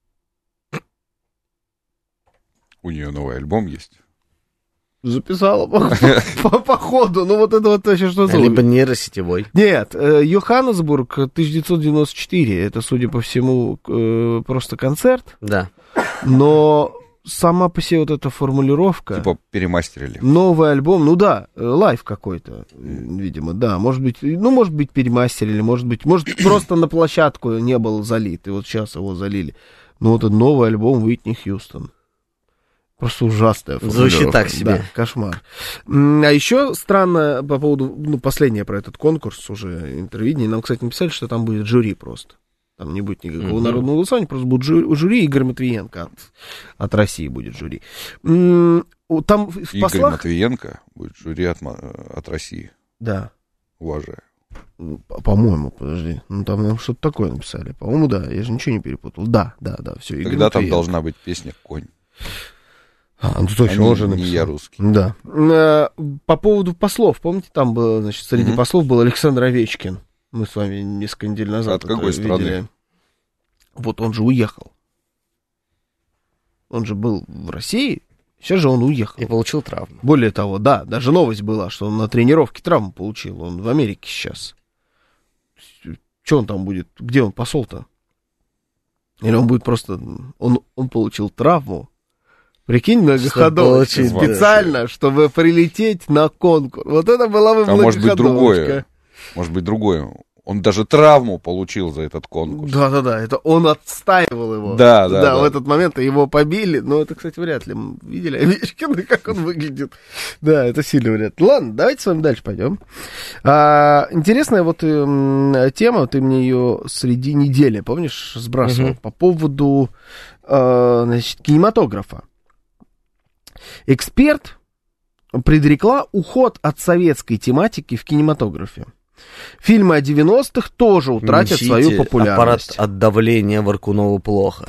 У нее новый альбом есть. Записала по, по, по ходу, ну вот это вот вообще что за... Либо нейросетевой. Нет, э, Йоханнесбург тысяча девятьсот девяносто четыре, это, судя по всему, э, просто концерт, Да. но сама по себе вот эта формулировка... Типа перемастерили. Новый альбом, ну да, лайв какой-то, видимо, да. Может быть, ну, может быть, перемастерили, может быть, может, просто на площадку не был залит, и вот сейчас его залили. Но вот этот новый альбом Уитни Хьюстон. Просто ужасная формулировка. Звучит так себе. Да, кошмар. А еще странно по поводу, ну, последнее про этот конкурс уже интервидение. Нам, кстати, написали, что там будет жюри просто. Там не будет никакого mm-hmm. народного голосования, просто будет жюри, жюри Игорь Матвиенко от, от России будет жюри. Там в Игорь послах... Матвиенко будет жюри от, от России. Да. Уважаю. По-моему, подожди. Ну, там нам что-то такое написали. По-моему, да. Я же ничего не перепутал. Да, да, да. Все, Игорь Тогда Матвиенко. Там должна быть песня «Конь». А, ну точно, Они, он же написал. Не я русский. Да. По поводу послов. Помните, там было, значит, среди mm-hmm. послов был Александр Овечкин. Мы с вами несколько недель назад От какой страны? Видели. Вот он же уехал. Он же был в России, сейчас же он уехал. И получил травму. Более того, да, даже новость была, что он на тренировке травму получил. Он в Америке сейчас. Что он там будет? Где он, посол-то? Или он будет просто... Он, он получил травму. Прикинь, многоходовочка специально, чтобы прилететь на конкурс. Вот это была бы а многоходовочка. может быть другое. Может быть другое. Он даже травму получил за этот конкурс. Да-да-да, это он отстаивал его. Да, да, да. в этот момент его побили, но это, кстати, вряд ли. Мы видели Овечкина, как он выглядит. Да, это сильно вряд ли. Ладно, давайте с вами дальше пойдем. А, интересная вот э, тема, ты мне ее среди недели, помнишь, сбрасывал, угу. по поводу э, значит, кинематографа. Эксперт предрекла уход от советской тематики в кинематографе. Фильмы о девяностых тоже утратят Мчите, свою популярность. Аппарат от давления Варкунову плохо.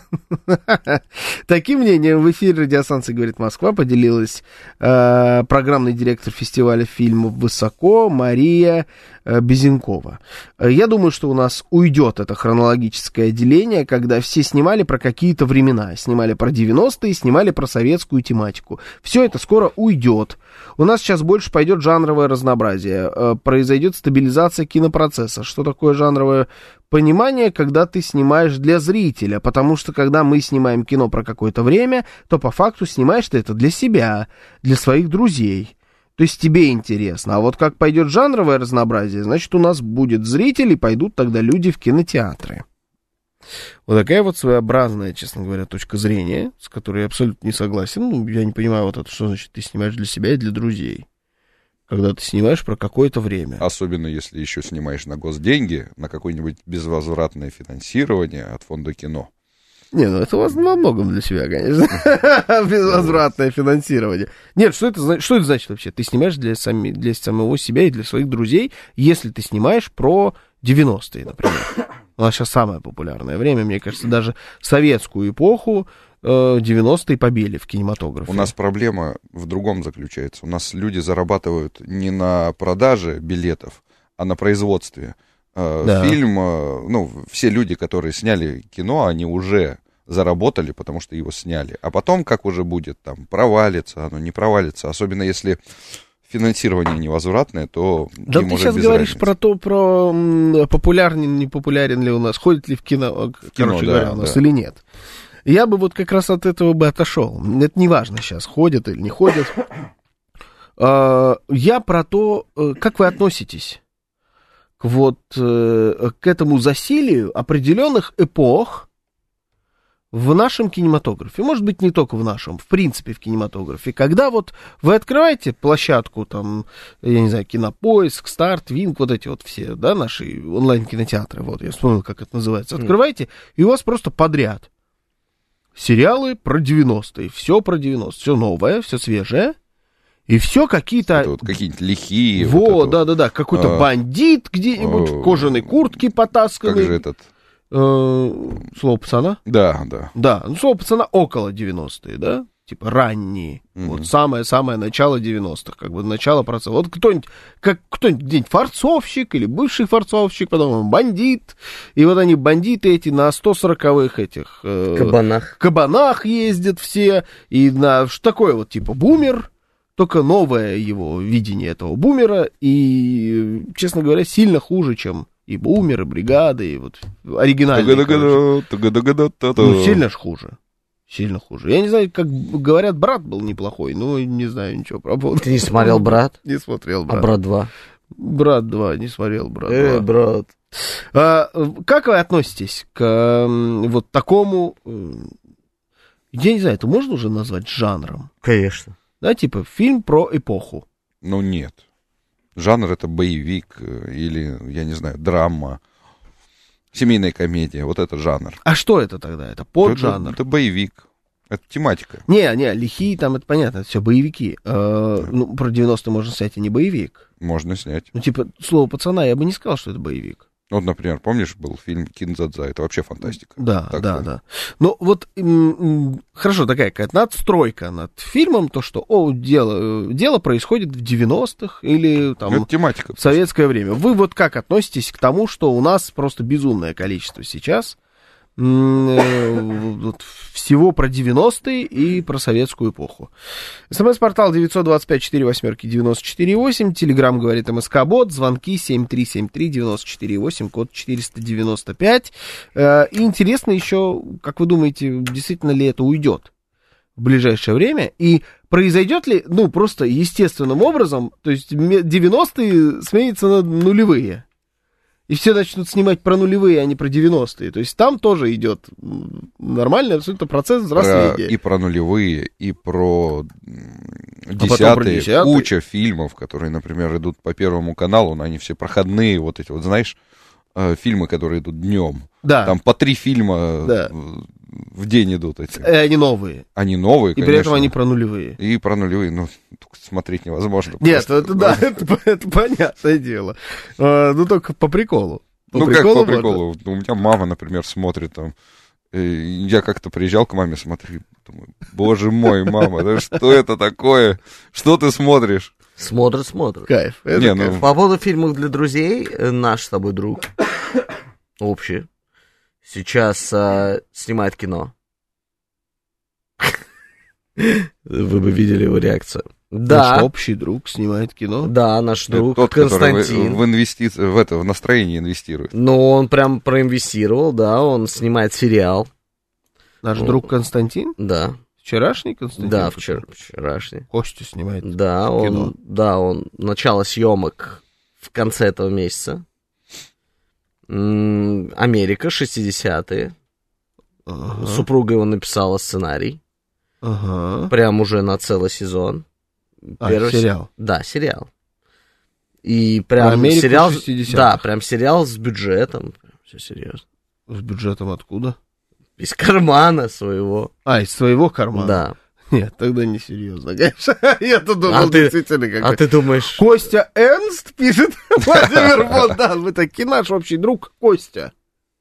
Таким мнением в эфире радиостанции «Говорит Москва» поделилась э, программный директор фестиваля фильмов «Высоко» Мария э, Безенкова. Я думаю, что у нас уйдет это хронологическое деление, когда все снимали про какие-то времена. Снимали про девяностые, снимали про советскую тематику. Все это скоро уйдет. У нас сейчас больше пойдет жанровое разнообразие. Э, произойдет стабилизация кинопроцесса. Что такое жанровое понимание, когда ты снимаешь для зрителя? Потому что когда мы снимаем кино про какое-то время, то по факту снимаешь ты это для себя, для своих друзей. То есть тебе интересно. А вот как пойдет жанровое разнообразие, значит, у нас будет зритель, и пойдут тогда люди в кинотеатры. Вот такая вот своеобразная, честно говоря, точка зрения, с которой я абсолютно не согласен. Ну, я не понимаю, вот это что значит, ты снимаешь для себя и для друзей. Когда ты снимаешь про какое-то время. Особенно, если еще снимаешь на госденьги, на какое-нибудь безвозвратное финансирование от фонда кино. Не, ну это у вас во многом для себя, конечно. Безвозвратное финансирование. Нет, что это, что это значит вообще? Ты снимаешь для, сами, для самого себя и для своих друзей, если ты снимаешь про девяностые, например. У нас сейчас самое популярное время, мне кажется, даже советскую эпоху девяностые побили в кинематографе. У нас проблема в другом заключается. У нас люди зарабатывают не на продаже билетов, а на производстве. Да. Фильм, ну, все люди, которые сняли кино, они уже заработали, потому что его сняли. А потом, как уже будет, там, провалится, оно не провалится. Особенно если финансирование невозвратное, то да ты сейчас говоришь разницы. Про то, про популярен, не популярен ли у нас, ходит ли в кино, в кино короче да, говоря, у нас да. или нет. Я бы вот как раз от этого бы отошел. Это не важно сейчас, ходят или не ходят. Я про то, как вы относитесь к вот к этому засилию определенных эпох в нашем кинематографе. Может быть, не только в нашем, в принципе, в кинематографе. Когда вот вы открываете площадку, там, я не знаю, Кинопоиск, Старт, Винк, вот эти вот все, да, наши онлайн-кинотеатры, вот, я вспомнил, как это называется. Открываете, и у вас просто подряд сериалы про девяностые, все про девяностые, все новое, все свежее, и все какие-то... Вот какие-нибудь лихие. Вот, да-да-да, вот какой-то а... бандит где-нибудь, в кожаной куртке потасканной. Как же этот... Слово пацана? Да, да. Да, ну, слово пацана около девяностые, да? Типа ранние. Mm-hmm. Вот самое-самое начало девяностых, как бы начало процесса. Вот кто-нибудь, как кто-нибудь где-нибудь форцовщик или бывший форцовщик, потом бандит. И вот они, бандиты эти, на сто сороковых этих... Э, кабанах. Кабанах ездят все. И на что такое вот типа бумер. Только новое его видение этого бумера. И, честно говоря, сильно хуже, чем... И бумер, и бригады, и вот оригинальные. Ну, сильно ж хуже. Сильно хуже. Я не знаю, как говорят, «Брат» был неплохой, но не знаю ничего про поводу. Ты не смотрел «Брат»? Не смотрел «Брат». А «Брат два»? «Брат два», не смотрел «Брат два». Э, брат. А, как вы относитесь к вот такому, я не знаю, это можно уже назвать жанром? Конечно. Да, типа фильм про эпоху. Ну, нет. Жанр — это боевик или, я не знаю, драма, семейная комедия. Вот это жанр. А что это тогда? Это поджанр? Это, это боевик. Это тематика. Не, не, «Лихие» там, это понятно, это все боевики. Э, ну, про девяностые можно снять и не боевик. Можно снять. Ну, типа, «Слово пацана», я бы не сказал, что это боевик. Вот, например, помнишь, был фильм «Кин-дза-дза», это вообще фантастика. Да, так да, сказать. да. Ну, вот, м- м- хорошо, такая какая-то надстройка над фильмом, то, что, о, дело, дело происходит в девяностых или там Это тематика. в советское время. Вы вот как относитесь к тому, что у нас просто безумное количество сейчас м- э, вот, всего про девяностые и про советскую эпоху? СМС-портал девятьсот двадцать пять сорок восемь девяносто четыре восемь, Телеграм говорит МСК-бот, звонки семь три семь три девяносто четыре восемь, код четыреста девяносто пять. Э, и интересно еще, как вы думаете, действительно ли это уйдет в ближайшее время? И произойдет ли, ну, просто естественным образом, то есть девяностые сменятся на нулевые? И все начнут снимать про нулевые, а не про девяностые. То есть там тоже идет нормальный абсолютно процесс взросления. Про, и про нулевые, и про а десятые. про десятые. Куча фильмов, которые, например, идут по Первому каналу, но они все проходные, вот эти вот, знаешь, фильмы, которые идут днем. Да. Там по три фильма да. в день идут эти. И они новые. Они новые, и конечно. И при этом они про нулевые. И про нулевые, ну, смотреть невозможно. Нет, просто. это да, это, это понятное дело. А, ну, только по приколу. По ну, приколу как по приколу? Вот, у меня мама, например, смотрит там. Я как-то приезжал к маме, смотрю, думаю, боже мой, мама, да что это такое? Что ты смотришь? Смотрит, смотрит. Кайф. Это Не, кайф. ну... По поводу фильмов для друзей, наш с тобой друг, общий, сейчас а, снимает кино. Вы бы видели его реакцию. Да. Наш общий друг снимает кино. Да, наш друг тот, Константин. В, в, инвести... в это, в настроение инвестирует. Ну, он прям проинвестировал, да, он снимает сериал. Наш ну, друг Константин? Да. Вчерашний Константин? Да, вчера, вчерашний. Костю снимает. Да, кино. он, да, он, начало съемок в конце этого месяца. М-м, Америка, шестидесятые. Ага. Супруга его написала сценарий. Ага. Прям уже на целый сезон. А, Первый сериал. С... Да, сериал. И прям Америку сериал. шестидесятых. Да, прям сериал с бюджетом. Все серьезно. С бюджетом откуда? Из кармана своего. А, из своего кармана? Да. Нет, тогда не серьезно, конечно. Я-то думал, а ты, действительно, какой. А ты думаешь... Костя Эрнст пишет Владимир Бондан. Вы такие, наш общий друг Костя.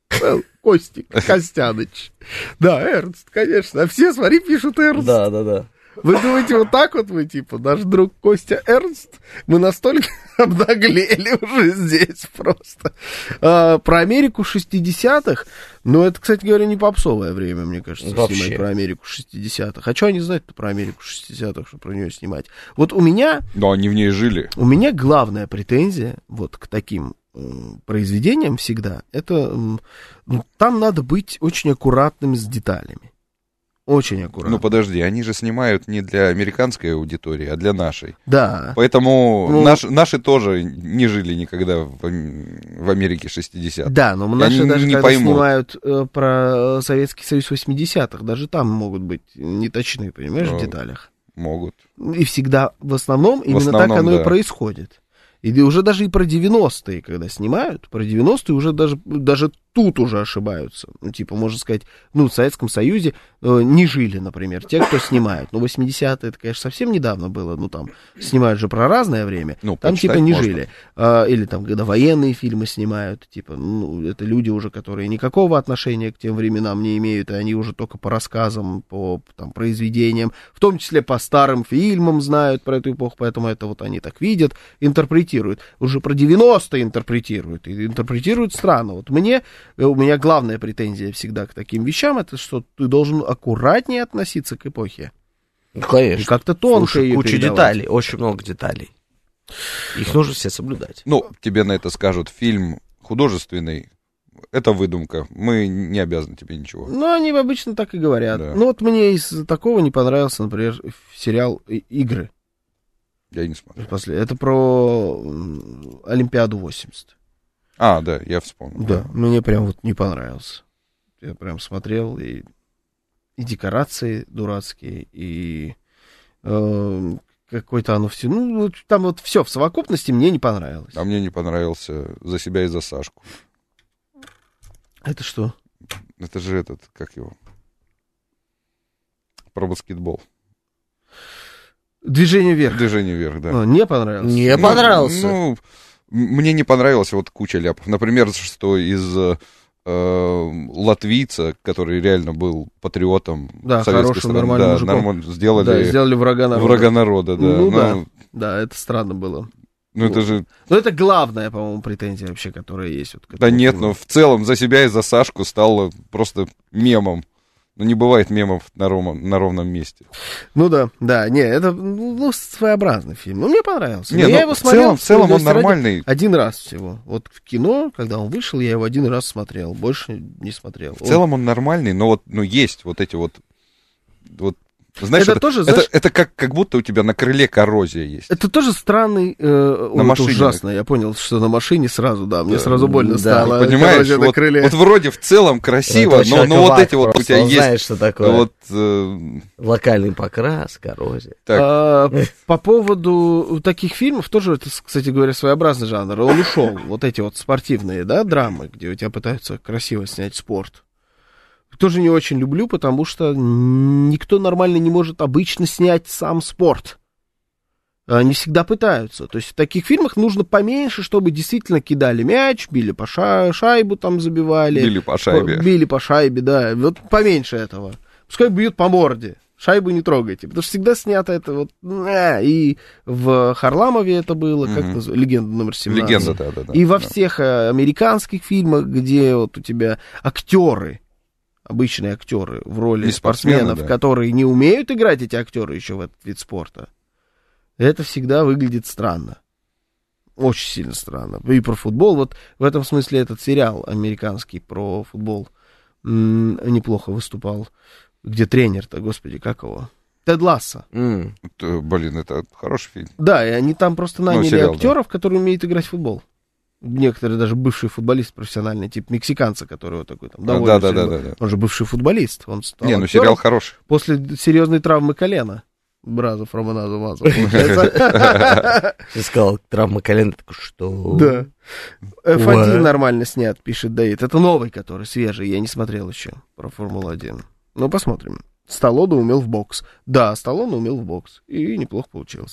Костик Костяныч. Да, Эрнст, конечно. А все, смотри, пишут Эрнст. Да, да, да. Вы думаете, вот так вот мы, типа, наш друг Костя Эрнст? Мы настолько обнаглели уже здесь просто. А, про Америку шестидесятых, ну, это, кстати говоря, не попсовое время, мне кажется, вообще снимать про Америку шестидесятых. А что они знают-то про Америку шестидесятых, что про нее снимать? Вот у меня... Но они в ней жили. У меня главная претензия вот к таким э, произведениям всегда, это э, там надо быть очень аккуратным с деталями. Очень аккуратно. Ну, подожди, они же снимают не для американской аудитории, а для нашей. Да. Поэтому ну, наш, наши тоже не жили никогда в, в Америке шестидесятых. Да, но наши они даже не когда поймут. снимают э, про Советский Союз восьмидесятых, даже там могут быть неточны, понимаешь, ну, в деталях. Могут. И всегда в основном именно в основном, так оно да. и происходит. И уже даже и про девяностые, когда снимают, про девяностые уже даже, даже тут уже ошибаются. Ну, типа, можно сказать, ну, в Советском Союзе э, не жили, например, те, кто снимают. Ну, восьмидесятые, это, конечно, совсем недавно было. Ну, там, снимают же про разное время. Ну, там, типа, не можно. жили. А, или там, когда военные фильмы снимают, типа, ну, это люди уже, которые никакого отношения к тем временам не имеют, и они уже только по рассказам, по там, произведениям, в том числе по старым фильмам знают про эту эпоху, поэтому это вот они так видят, интерпретируют. Уже про девяностые интерпретируют, и интерпретируют странно. Вот мне, у меня главная претензия всегда к таким вещам, это что ты должен аккуратнее относиться к эпохе. Ну, конечно. И как-то тонко Слушай, ее куча передавать. деталей, очень много деталей. Их нужно все соблюдать. Ну, тебе на это скажут, фильм художественный, это выдумка, мы не обязаны тебе ничего. Ну, они обычно так и говорят. Да. Ну, вот мне из такого не понравился, например, сериал «Игры». Я не смотрел. После. Это про Олимпиаду восемьдесят. А, да, я вспомнил. Да, да, мне прям вот не понравился. Я прям смотрел, и, и декорации дурацкие, и э, какое-то оно все... Ну, вот, там вот все в совокупности мне не понравилось. А мне не понравился «За себя и за Сашку». Это что? Это же этот, как его? Про баскетбол. «Движение вверх». «Движение вверх», да. А, не понравился? Не ну, понравился. Ну, мне не понравилось вот куча ляпов. Например, что из э, латвийца, который реально был патриотом да, советской хорошим, страны, нормальным да, мужиком. нормально сделали, да, сделали врага народа. Врага народа, да. Ну, ну да, да, это странно было. Ну, это же... Ну, это главная, по-моему, претензия вообще, которая есть. Вот, да нет, но в целом «За себя и за Сашку» стало просто мемом. Ну, не бывает мемов на ровном, на ровном месте. Ну да, да, не, это ну, своеобразный фильм. Ну, мне понравился. Не, ну, я его в смотрел. Целом, в целом он нормальный. Один раз всего. Вот в кино, когда он вышел, я его один раз смотрел. Больше не смотрел. В он... целом он нормальный, но вот ну, есть вот эти вот... вот знаешь, это, это, тоже, это, знаешь, это как, как будто у тебя на крыле коррозия есть. Это тоже странный... Э, на о, машине. Это ужасно. Я понял, что на машине сразу, да, мне да, сразу больно да, стало. Понимаешь, вот, вот вроде в целом красиво, но, но вот эти вот у тебя есть... Знаешь, что такое. Вот, э... локальный покрас, коррозия. А, по поводу таких фильмов, тоже, это, кстати говоря, своеобразный жанр. Он ушел. Вот эти вот спортивные, да, драмы, где у тебя пытаются красиво снять спорт. Тоже не очень люблю, потому что никто нормально не может обычно снять сам спорт. Они всегда пытаются. То есть в таких фильмах нужно поменьше, чтобы действительно кидали мяч, били по ша- шайбу там забивали. Били по шайбе. Били по шайбе, да. Вот поменьше этого. Пускай бьют по морде. Шайбу не трогайте. Потому что всегда снято это вот... А, и в Харламове это было, как mm-hmm. называется, «Легенда номер семнадцать». Легенда, да, да, да. И во да. всех американских фильмах, где вот у тебя актеры, обычные актеры в роли не спортсменов, да. которые не умеют играть, эти актеры еще в этот вид спорта, это всегда выглядит странно. Очень сильно странно. И про футбол, вот в этом смысле этот сериал американский про футбол м- неплохо выступал. Где тренер-то, господи, как его? Тед Лассо. Mm. Это, блин, это хороший фильм. Да, и они там просто наняли ну, сериал, актеров, да. которые умеют играть в футбол. Некоторые даже бывшие футболисты профессиональные, типа мексиканца, который вот такой там довольно... Да, да, да, да, да. Он же бывший футболист. Он стал Не, ну сериал хороший. После серьезной травмы колена. Бразов, Романаза, Мазов. Ты сказал, травма колена, так что... Да. эф один нормально снят, пишет Давид. Это новый, который свежий, я не смотрел еще про Формулу один. Ну, посмотрим. Сталлоне умел в бокс. Да, Сталлоне умел в бокс. И неплохо получилось.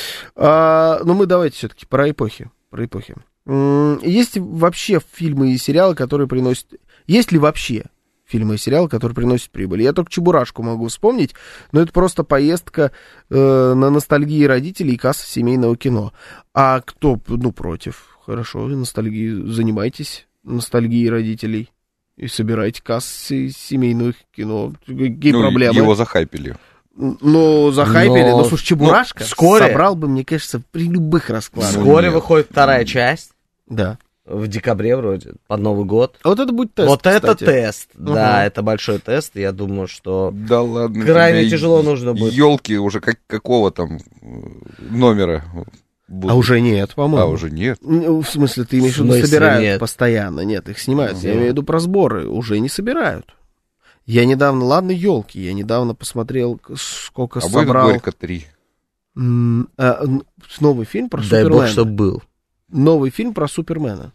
А, но мы давайте все-таки про эпохи. Про эпохи. Есть вообще фильмы и сериалы, которые приносят... Есть ли вообще фильмы и сериалы, которые приносят прибыль? Я только «Чебурашку» могу вспомнить, но это просто поездка э, на ностальгии родителей и касса семейного кино. А кто, ну, против? Хорошо, ностальгии, занимайтесь ностальгией родителей и собирайте кассы семейных кино. Какие ну, проблемы? Его захайпили. Ну, захайпили, но, но слушай, «Чебурашка» ну, вскоре... собрал бы, мне кажется, при любых раскладах. Вскоре ну, выходит вторая часть. Да. В декабре вроде, под Новый год. А вот это будет тест, Вот кстати. это тест, угу. да, это большой тест. Я думаю, что да ладно, крайне тяжело нужно будет. Елки уже как, какого там номера будут? А уже нет, по-моему. А уже нет? В смысле, ты имеешь в виду, собирают нет? Постоянно? Нет, их снимают. Угу. Я имею в виду про сборы. Уже не собирают. Я недавно, ладно, елки, я недавно посмотрел, сколько а собрал. А будет «Горько три». М- а, новый фильм про Дай Супермена. бог, чтоб был. Новый фильм про Супермена.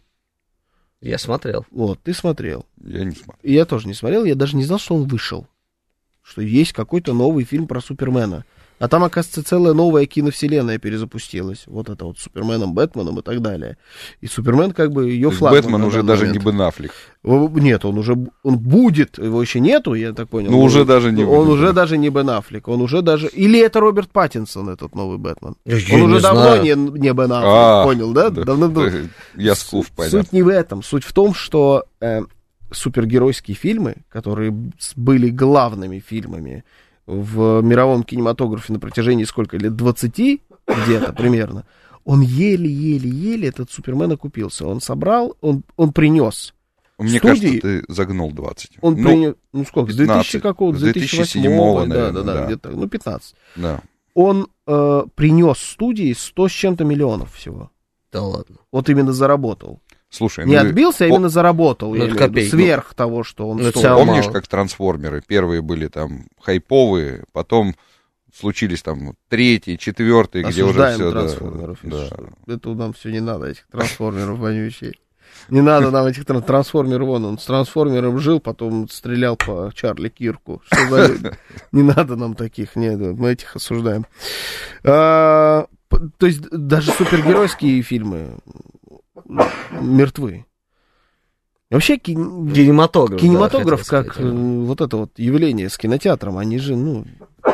Я смотрел. Вот, ты смотрел. Я не смотрел. Я тоже не смотрел, я даже не знал, что он вышел. Что есть какой-то новый фильм про Супермена. А там, оказывается, целая новая киновселенная перезапустилась. Вот это вот с Суперменом, Бэтменом и так далее. И Супермен как бы ее флагман. Бэтмен уже даже момент. Не Бен Аффлек. Нет, он уже он будет, его еще нету, я так понял. Ну, уже даже не Он уже даже не Бен Аффлек, он уже даже... Или это Роберт Паттинсон, этот новый Бэтмен. Я он уже не давно не, не Бен Аффлек, а, понял, да? да давно, да. Я скуф, понятно. Суть не в этом, суть в том, что э, супергеройские фильмы, которые были главными фильмами в мировом кинематографе на протяжении сколько лет, двадцати где-то примерно, он еле-еле-еле этот Супермен окупился. Он собрал, он, он принес Мне студии, кажется, ты загнул двадцать. Он ну, принял, ну сколько, с две тысячи какого-то, две тысячи седьмого, да, наверное, да, да, да. где-то, ну, пятнадцать. Да. Он э, принес студии сто с чем-то миллионов всего. Да ладно. Вот именно заработал. Слушай, Не ну, отбился, а по... именно заработал. Ну, я копейки. Сверх того, что он Ну, стоил. Помнишь, мало. как трансформеры? Первые были там хайповые, потом случились там третий, четвертый, где уже Осуждаем все... трансформеров. Да, если да. что. Это нам все не надо, этих трансформеров вонючие. Не надо нам этих тран- трансформеров. Вон, он с трансформером жил, потом стрелял по Чарли Кирку. Что за люди? Не надо нам таких. Нет, мы этих осуждаем. А, то есть даже супергеройские фильмы мертвы. Вообще ки... Кинематограф. кинематограф, да, как сказать, э, вот это вот явление с кинотеатром, они же, ну,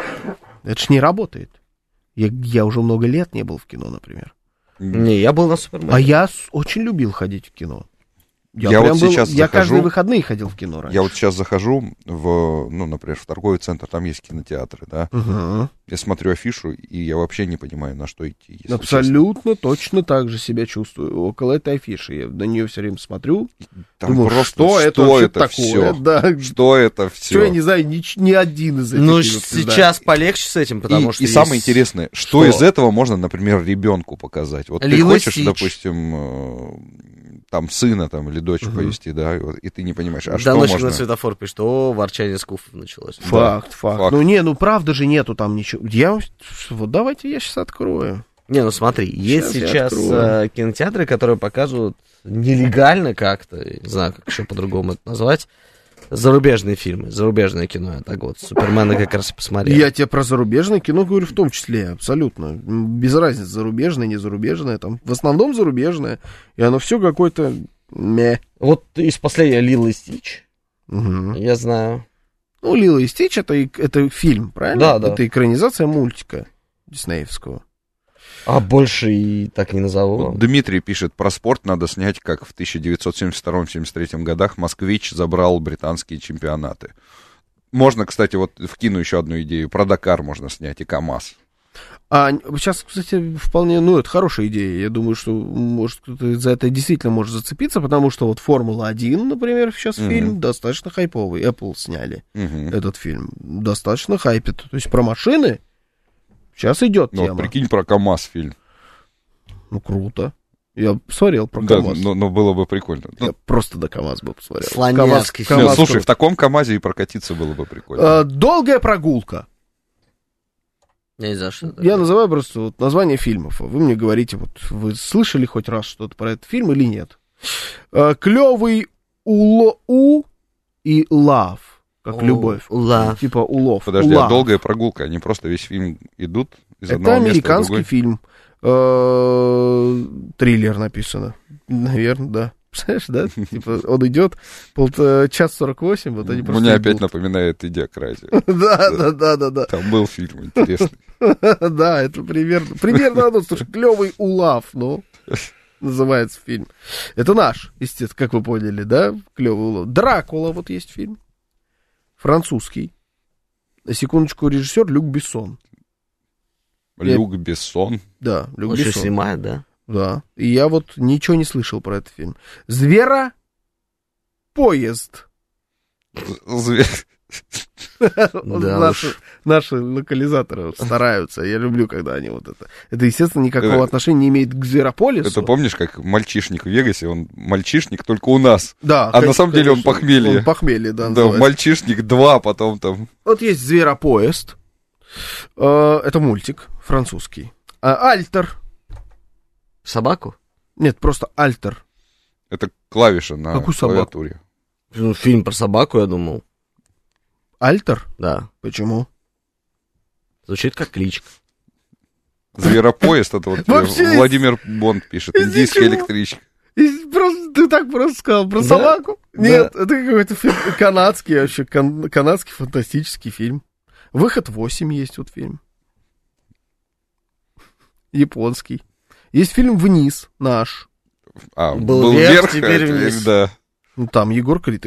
это ж не работает. Я, я уже много лет не был в кино, например. Не, я был на Супермене. А я с- очень любил ходить в кино. Я, Я прям вот был- сейчас я захожу- каждые выходные ходил в кино раньше. Я вот сейчас захожу в, ну, например, в торговый центр, там есть кинотеатры, да. Угу. Я смотрю афишу, и я вообще не понимаю, на что идти. если Абсолютно точно так же себя чувствую около этой афиши. Я на нее все время смотрю. честно. Там думаю, просто что это, что вообще это такое? все? Да. Что это Что все? я не знаю, ни, ни один из этих. Ну, фильмов не знаю. сейчас полегче с этим, потому и, что и есть- самое интересное, что, Что? из этого можно, например, ребенку показать. Вот ты Лило хочешь, Стич. допустим, э, там сына там, или дочь повезти, да, и, вот- и ты не понимаешь, а что Даночек можно... на светофор пишет, о, ворчание скуфов началось. Факт, факт, факт. Ну не, ну правда же нету там ничего. Я, вот давайте я сейчас открою. Не, ну смотри, есть Сейчас я сейчас открою. э, кинотеатры, которые показывают нелегально как-то, я не знаю, как еще по-другому это назвать, зарубежные фильмы, зарубежное кино. Я так вот, Супермена как раз и посмотрел. Я тебе про зарубежное кино говорю в том числе, абсолютно. Без разницы, зарубежное, не зарубежное. Там, в основном зарубежное. И оно все какое-то мeh. Вот из последнего Лило и Стич, Мгм. я знаю. Ну, Лило и Стич это, и- это фильм, правильно? Да, да. Это экранизация мультика диснеевского. А больше и так не назову. Вот вам. Дмитрий пишет, про спорт надо снять, как в тысяча девятьсот семьдесят втором — семьдесят третьем годах «Москвич» забрал британские чемпионаты. Можно, кстати, вот вкину еще одну идею. Про Дакар можно снять и КамАЗ. А сейчас, кстати, вполне, ну, это хорошая идея. Я думаю, что, может, кто-то за это действительно может зацепиться, потому что вот Формула один, например, сейчас Мгм. фильм достаточно хайповый. Apple сняли Мгм. этот фильм. Достаточно хайпит. То есть про машины сейчас идет Ну, тема. вот прикинь, про КамАЗ фильм. Ну, круто. Я посмотрел про Да, КамАЗ. но, но было бы прикольно. Ну, Я просто до КамАЗ бы посмотрел. Слоняцкий КамАЗ- фильм. нет, КамАЗ слушай, крут. в таком КамАЗе и прокатиться было бы прикольно. Э, долгая прогулка. Я не знаю, что это. Я называю просто вот название фильмов. а Вы мне говорите, вот вы слышали хоть раз что-то про этот фильм или нет? Э, клевый уло у и лав, как О, любовь. love. Типа улов. Подожди, улав. а долгая прогулка, они просто весь фильм идут из Это одного места в американский другой? фильм. Э, Триллер написано. Наверное, да. Представляешь, да? Типа он идет полта- час сорок восемь, вот они просто Мне опять идут. напоминает «Идиократия». Да, да, да, да, да. Там был фильм интересный. Да, это примерно, примерно оно, слушай, клевый улав, ну, называется фильм. Это наш, естественно, как вы поняли, да, клевый улав. Дракула, вот есть фильм, французский. На секундочку, режиссер Люк Бессон. Люк Бессон. Да, Люк Он еще Бессон. снимает, да? Да, и я вот ничего не слышал про этот фильм. Звера поезд. Зверь. Да наши, уж. наши локализаторы вот стараются. Я люблю, когда они вот это. Это, естественно, никакого Это- отношения не имеет к Зверополису. Это помнишь, как мальчишник в Вегасе? Он мальчишник только у нас. Да, А конечно, на самом деле он конечно. похмелье. Он похмелье, да. Да, называется. мальчишник два, потом там... Вот есть Зверопоезд. Э, Это мультик французский. А, Альтер. Собаку? Нет, просто Альтер. Это клавиша на Какую собаку? клавиатуре. Ну, фильм про собаку, я думал. Альтер? Да. Почему? Звучит как кличка. Зверопоезд, это вот Вообще, Владимир Бонд пишет. из Индийская ничего. электричка. И просто, ты так просто сказал про Да? собаку? Да. Нет, это какой-то фильм, канадский вообще, кан- канадский фантастический фильм. Выход восемь есть вот фильм. Японский. Есть фильм «Вниз», наш. А, Был был вверх, вверх, теперь а вниз. Да. Ну, там Егор Крид играет.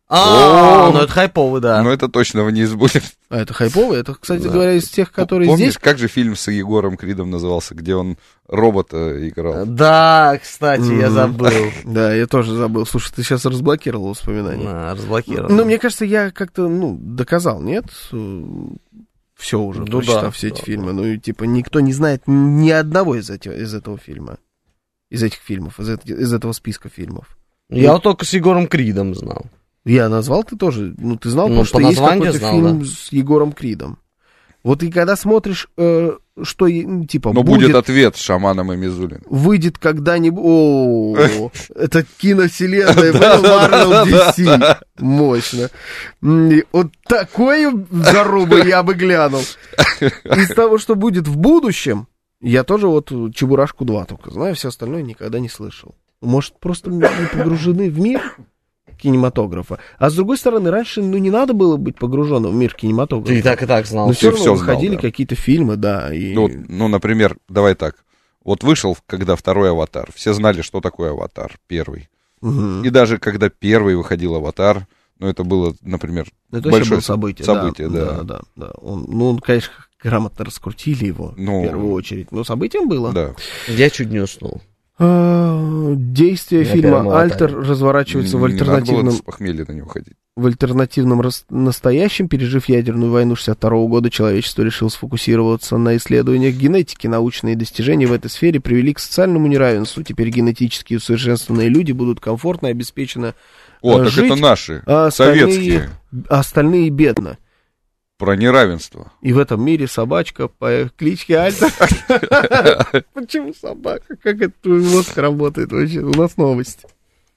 А, ну это хайповый, да. Ну это точно вниз будет. А это хайповый? Это, кстати Да. говоря, из тех, которые Помнишь, здесь... как же фильм с Егором Кридом назывался, где он робота играл? Да, кстати, я забыл. Да, я тоже забыл. Слушай, ты сейчас разблокировал воспоминания. Да, разблокировал. Ну, мне кажется, я как-то, ну, доказал, нет? Все уже, Ну прочитав да, все эти да, фильмы. Ну, и, типа, никто не знает ни одного из, этих, из этого фильма. Из этих фильмов, из, эти- из этого списка фильмов. Я вот только с Егором Кридом знал. Я назвал, ты тоже, ну, ты знал, Ну, потому что по есть названию какой-то знал, фильм да. с Егором Кридом. Вот и когда смотришь, э, что, е- ну, типа, Но будет будет, ответ с Шаманом и Мизулиным. выйдет когда-нибудь... О, это киновселенная, Marvel ди си. Мощно. М, и Вот такую зарубу я бы глянул. Из того, что будет в будущем, я тоже вот Чебурашку два только знаю, все остальное никогда не слышал. Может, просто мы погружены в мир кинематографа. А с другой стороны, раньше, ну, не надо было быть погруженным в мир кинематографа. Ты и так, и так знал. Но все Ты равно всё знал, выходили да. какие-то фильмы, да. И... Ну, ну, например, давай так. Вот вышел, когда второй «Аватар». Все знали, что такое «Аватар» первый. Мгм. И даже когда первый выходил «Аватар», ну, это было, например, Это вообще большое было событие. событие, да. да. Да, да, да. Он, ну, он, конечно, грамотно раскрутили его, Ну, в первую очередь. Но событием было. Да. Я чуть не уснул. А, Действие На первом фильма «Альтер» «Аватаре». разворачивается в Не надо было альтернативном, с похмелья на него ходить. в альтернативном рас- настоящем. Пережив ядерную войну шестьдесят второго года, человечество решило сфокусироваться на исследованиях генетики. Научные достижения в этой сфере привели к социальному неравенству. Теперь генетически усовершенствованные люди будут комфортно и обеспеченно О, э, так жить, это наши, а советские, остальные, а остальные бедно. про неравенство. И в этом мире собачка по кличке Альтер. Почему собака? Как это твой мозг работает вообще? У нас новость.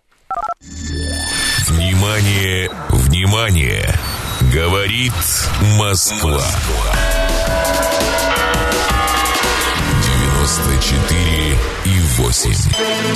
Внимание, внимание! Говорит Москва. девяносто четыре и восемь.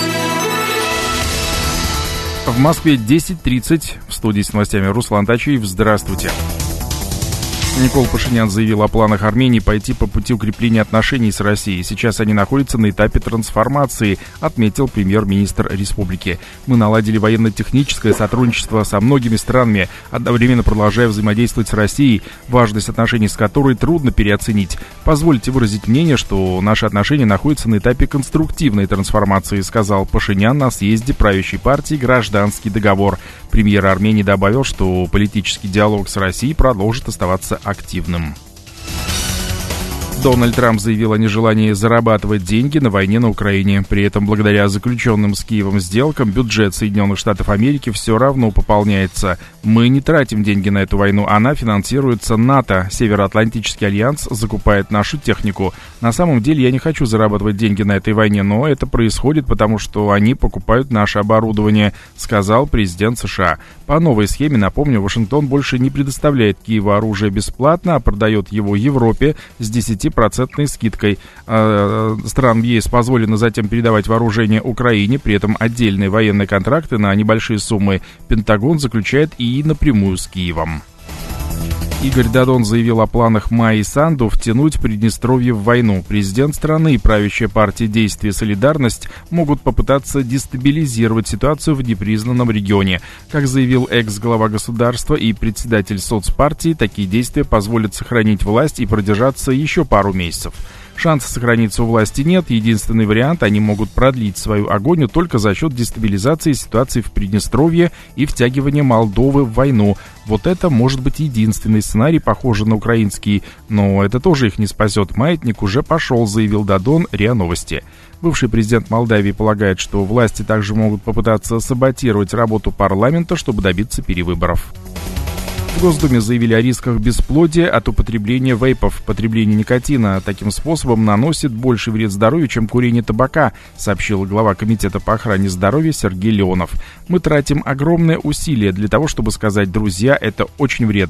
В Москве десять тридцать. В студии с новостями Руслан Тачиев. Здравствуйте. Никол Пашинян заявил о планах Армении пойти по пути укрепления отношений с Россией. Сейчас они находятся на этапе трансформации, отметил премьер-министр республики. Мы наладили военно-техническое сотрудничество со многими странами, одновременно продолжая взаимодействовать с Россией, важность отношений с которой трудно переоценить. Позвольте выразить мнение, что наши отношения находятся на этапе конструктивной трансформации, сказал Пашинян на съезде правящей партии «Гражданский договор». Премьер Армении добавил, что политический диалог с Россией продолжит оставаться активным. Дональд Трамп заявил о нежелании зарабатывать деньги на войне на Украине. При этом, благодаря заключенным с Киевом сделкам, бюджет Соединенных Штатов Америки все равно пополняется. Мы не тратим деньги на эту войну, она финансируется НАТО. Североатлантический альянс закупает нашу технику. На самом деле я не хочу зарабатывать деньги на этой войне, но это происходит, потому что они покупают наше оборудование, сказал президент США. По новой схеме, напомню, Вашингтон больше не предоставляет Киеву оружие бесплатно, а продает его Европе с десятипроцентной скидкой. Э, странам ЕС позволено затем передавать вооружение Украине, при этом отдельные военные контракты на небольшие суммы Пентагон заключает и напрямую с Киевом. Игорь Дадон заявил о планах Майи Санду втянуть Приднестровье в войну. Президент страны и правящая партия «Действие и солидарность» могут попытаться дестабилизировать ситуацию в непризнанном регионе. Как заявил экс-глава государства и председатель соцпартии, такие действия позволят сохранить власть и продержаться еще пару месяцев. Шанса сохраниться у власти нет. Единственный вариант — они могут продлить свою агонию только за счет дестабилизации ситуации в Приднестровье и втягивания Молдовы в войну. Вот это может быть единственный сценарий, похожий на украинский. Но это тоже их не спасет. Маятник уже пошел, заявил Дадон РИА Новости. Бывший президент Молдавии полагает, что власти также могут попытаться саботировать работу парламента, чтобы добиться перевыборов. В Госдуме заявили о рисках бесплодия от употребления вейпов. Потребление никотина таким способом наносит больший вред здоровью, чем курение табака, сообщил глава Комитета по охране здоровья Сергей Леонов. Мы тратим огромные усилия для того, чтобы сказать: друзья, это очень вредно.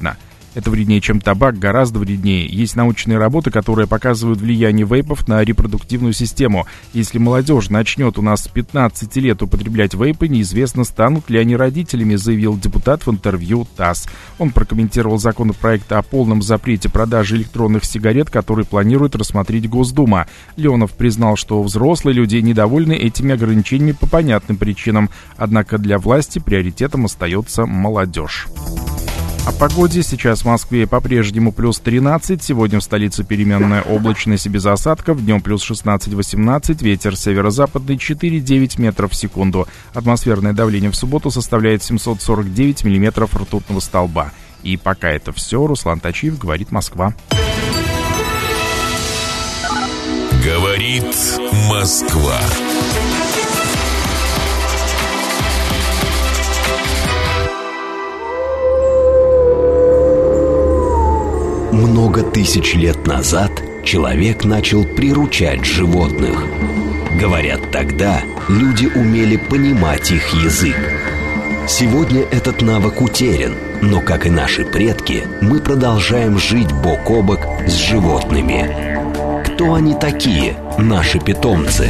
Это вреднее, чем табак, гораздо вреднее. Есть научные работы, которые показывают влияние вейпов на репродуктивную систему. Если молодежь начнет у нас с пятнадцати лет употреблять вейпы, неизвестно, станут ли они родителями, заявил депутат в интервью ТАСС. Он прокомментировал законопроект о полном запрете продажи электронных сигарет, который планирует рассмотреть Госдума. Леонов признал, что взрослые люди недовольны этими ограничениями по понятным причинам. Однако для власти приоритетом остается молодежь. О погоде. Сейчас в Москве по-прежнему плюс тринадцать. Сегодня в столице переменная облачность и без осадков. Днем плюс шестнадцать-восемнадцать. Ветер северо-западный четыре-девять метров в секунду. Атмосферное давление в субботу составляет семьсот сорок девять миллиметров ртутного столба. И пока это все. Руслан Тачиев, говорит Москва. Говорит Москва. Много тысяч лет назад человек начал приручать животных. Говорят, тогда люди умели понимать их язык. Сегодня этот навык утерян, но, как и наши предки, мы продолжаем жить бок о бок с животными. Кто они такие, наши питомцы?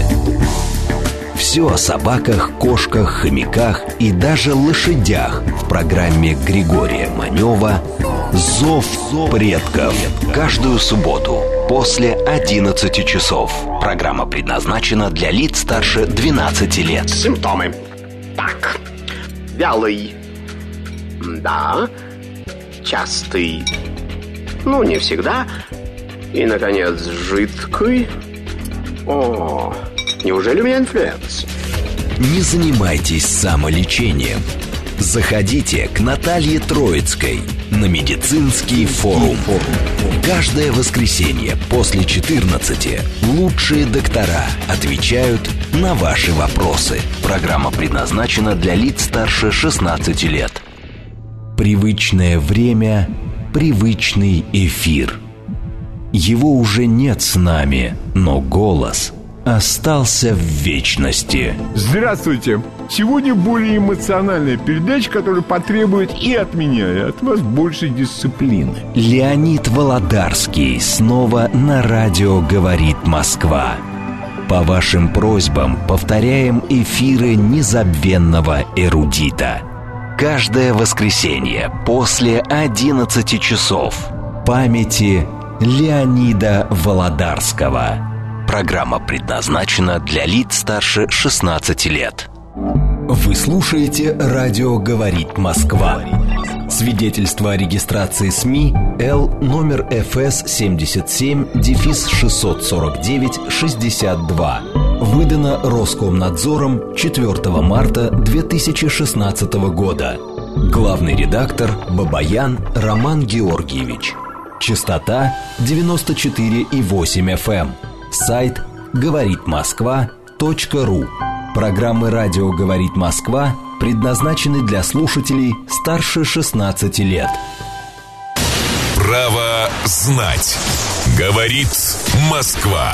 Все о собаках, кошках, хомяках и даже лошадях в программе Григория Манева «Зов предков». Каждую субботу после одиннадцати часов. Программа предназначена для лиц старше двенадцати лет. Симптомы. Так. Вялый. Да. Частый. Ну, не всегда. И, наконец, жидкий. О, неужели у меня инфлюенс? Не занимайтесь самолечением. Заходите к Наталье Троицкой на медицинский форум. Каждое воскресенье после четырнадцати лучшие доктора отвечают на ваши вопросы. Программа предназначена для лиц старше шестнадцати лет. Привычное время, привычный эфир. Его уже нет с нами, но голос остался в вечности. Здравствуйте! Сегодня более эмоциональная передача, которая потребует и от меня, и от вас больше дисциплины. Леонид Володарский снова на радио «Говорит Москва». По вашим просьбам повторяем эфиры незабвенного эрудита. Каждое воскресенье после одиннадцати часов. Памяти Леонида Володарского. Программа предназначена для лиц старше шестнадцати лет. Вы слушаете радио «Говорит Москва». Свидетельство о регистрации СМИ Л номер эф эс семьдесят семь шестьсот сорок девять шестьдесят два. Выдано Роскомнадзором четвёртого марта две тысячи шестнадцатого года. Главный редактор Бабаян Роман Георгиевич. Частота девяносто четыре и восемь эф эм. Сайт говорит москва точка ру. Программы радио «Говорит Москва» предназначены для слушателей старше шестнадцати лет. Право знать. Говорит Москва.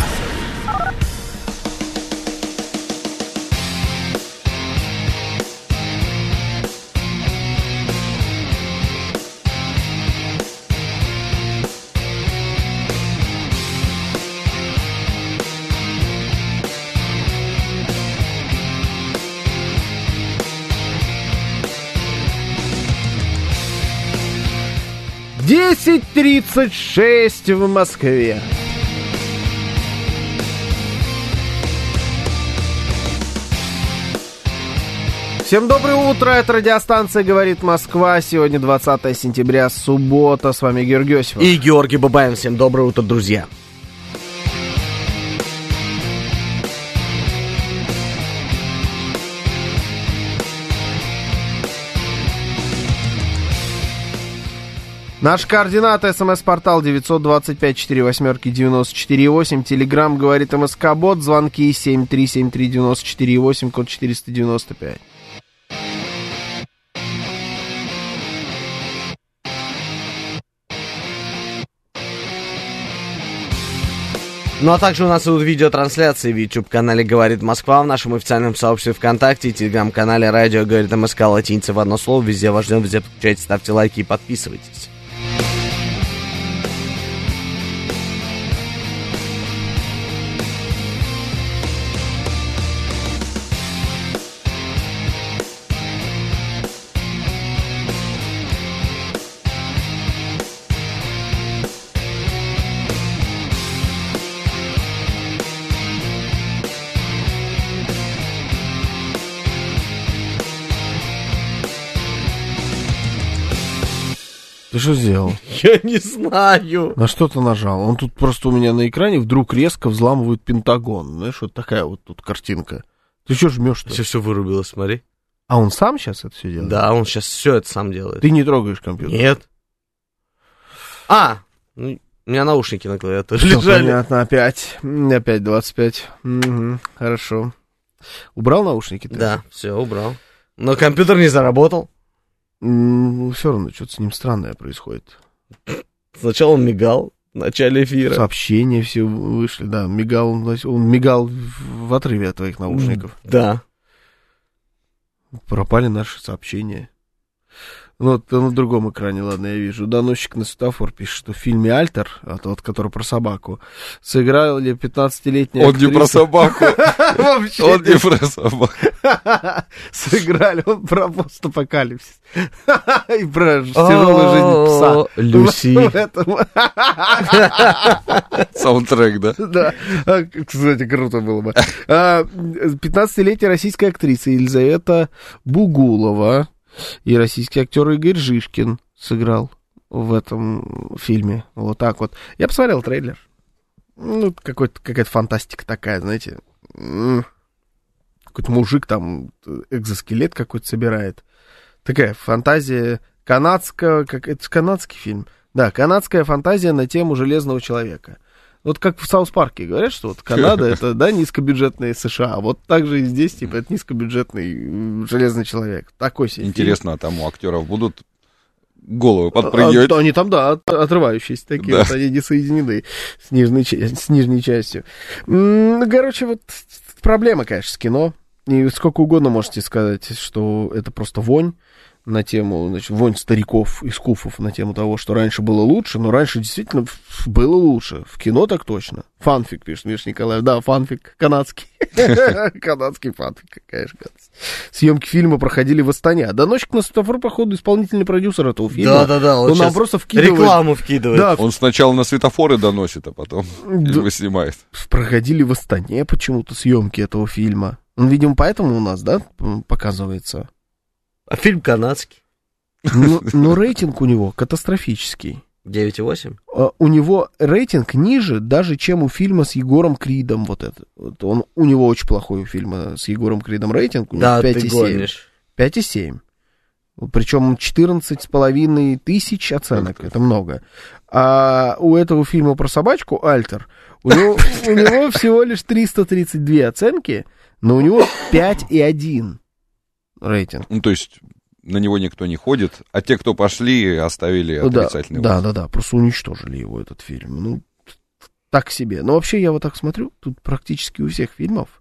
десять тридцать шесть в Москве. Всем доброе утро, это радиостанция «Говорит Москва». Сегодня двадцатое сентября, суббота. С вами Георгий Осипов. И Георгий Бабаев. Всем доброе утро, друзья. Наши координаты: смс-портал девятьсот двадцать пять сорок восемь девяносто четыре восемь, телеграмм говорит МСК-бот, звонки семь три семь три девяносто четыре восемь, код четыреста девяносто пять. Ну а также у нас идут видеотрансляции в YouTube-канале «Говорит Москва», в нашем официальном сообществе ВКонтакте, телеграм-канале «Радио говорит МСК» латиница в одно слово. Везде вас ждем, везде подключайте, ставьте лайки и подписывайтесь. Ты что сделал? Я не знаю. На что ты нажал? Он тут просто у меня на экране вдруг резко взламывает Пентагон. Знаешь, вот такая вот тут картинка. Ты что жмешь-то? Сейчас все вырубилось, смотри. А он сам сейчас это все делает? Да, он сейчас все это сам делает. Ты не трогаешь компьютер? Нет. А, ну, у меня наушники на клавиатуре Всё лежали. понятно, опять. Опять двадцать пять. Угу, хорошо. Убрал наушники ты? Да, все, убрал. Но компьютер не заработал. Ну, все равно, что-то с ним странное происходит. Сначала он мигал в начале эфира. Сообщения все вышли, да. Мигал, он мигал в отрыве от твоих наушников. Да. Пропали наши сообщения. Ну, вот на другом экране, ладно, я вижу. Доносчик на светофор пишет, что в фильме «Альтер», а тот, который про собаку, сыграли пятнадцатилетняя Он не про собаку. Он не про собаку. Сыграли, он про постапокалипсис. И про тяжелую жизнь пса. Люси. Саундтрек, да? Да. Кстати, круто было бы. пятнадцатилетняя российская актриса Елизавета Бугулова и российский актер Игорь Жишкин сыграл в этом фильме. Вот так вот. Я посмотрел трейлер. Ну, какой-то, какая-то фантастика такая, знаете. Какой-то мужик там экзоскелет какой-то собирает. Такая фантазия канадского... Как, это канадский фильм? Да, канадская фантазия на тему Железного человека. Вот как в Саус-парке говорят, что вот Канада это, да, низкобюджетные США. Вот так же и здесь, типа, это низкобюджетный Железный человек. Такой себе Интересно, фильм. А там у актеров будут головы подпрыгивать? А, они там, да, от, отрывающиеся такие, да. Вот они не соединены с нижней, с нижней частью. М-м, короче, вот проблема, конечно, с кино. И сколько угодно можете сказать, что это просто вонь на тему, значит, вонь стариков и скуфов на тему того, что раньше было лучше, но раньше действительно было лучше. В кино так точно. Фанфик, пишет Миша Николаев. Да, фанфик канадский. Канадский фанфик, конечно. Съемки фильма проходили в Астане. Доносчик на светофор, походу, исполнительный продюсер этого фильма. Да-да-да. Он нам просто вкидывает. Рекламу вкидывает. Да. Он сначала на светофоры доносит, а потом фильмы снимает. Проходили в Астане почему-то съемки этого фильма. Он, видимо, поэтому у нас, да, показывается. А фильм канадский. Ну, но рейтинг у него катастрофический. девять и восемь? Uh, у него рейтинг ниже даже, чем у фильма с Егором Кридом. Вот это. Вот он, у него очень плохой у фильма с Егором Кридом рейтинг. У него да, пять ты и семь. гонишь. пять и семь. Причем четырнадцать с половиной тысяч оценок. Это много. А у этого фильма про собачку «Альтер» у него, у него всего лишь триста тридцать две оценки, но у него пять и один. Рейтинг. Ну, то есть на него никто не ходит, а те, кто пошли, оставили отрицательный да, отзыв. Да, да, да, просто уничтожили его, этот фильм. Ну, так себе. Но вообще, я вот так смотрю, тут практически у всех фильмов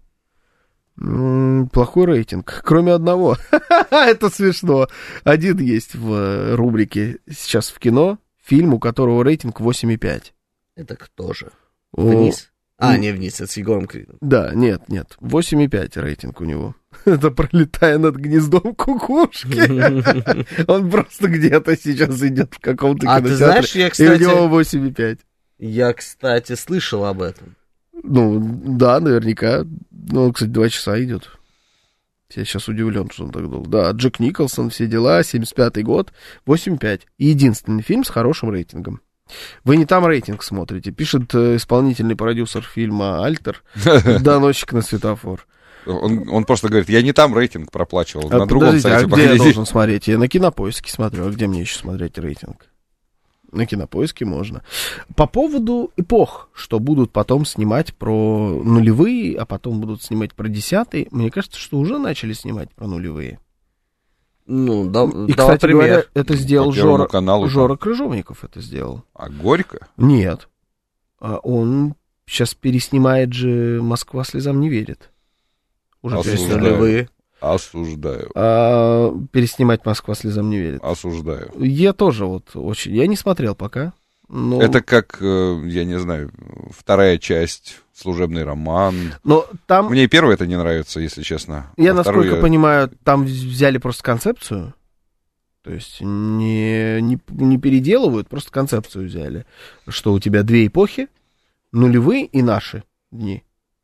м-м, плохой рейтинг, кроме одного. Это смешно. Один есть в рубрике «Сейчас в кино», фильм, у которого рейтинг восемь и пять. Это кто же? Вниз? А, не вниз, это с Егором Кридом. Да, нет, нет, восемь и пять рейтинг у него. Это «Пролетая над гнездом кукушки». Он просто где-то сейчас идет в каком-то кинотеатре. А ты знаешь, я, кстати... И у него восемь и пять. Я, кстати, слышал об этом. Ну, да, наверняка. Ну, он, кстати, два часа идет. Я сейчас удивлен, что он так долго. Да, Джек Николсон, все дела, семьдесят пятый год, восемь и пять. Единственный фильм с хорошим рейтингом. Вы не там рейтинг смотрите, пишет э, исполнительный продюсер фильма «Альтер», доносчик на светофор. Он, он просто говорит, я не там рейтинг проплачивал, а, на другом сайте. А где поглядите. Я должен смотреть? Я на Кинопоиске смотрю, а где мне еще смотреть рейтинг? На Кинопоиске можно. По поводу эпох, что будут потом снимать про нулевые, а потом будут снимать про десятые, мне кажется, что уже начали снимать про нулевые. Ну, да, И, да, кстати пример. говоря, это сделал Жора, каналу, Жора Крыжовников это сделал. А Горько? Нет. Он сейчас переснимает же «Москва слезам не верит». Уже Осуждаю. Осуждаю. А, переснимать «Москва слезам не верит». Осуждаю. Я тоже вот очень... Я не смотрел пока. Но... Это как, я не знаю, вторая часть, «Служебный роман». Но там... Мне и первая это не нравится, если честно. Я, а насколько я... понимаю, там взяли просто концепцию. То есть не, не, не переделывают, просто концепцию взяли. Что у тебя две эпохи, нулевые и наши дни.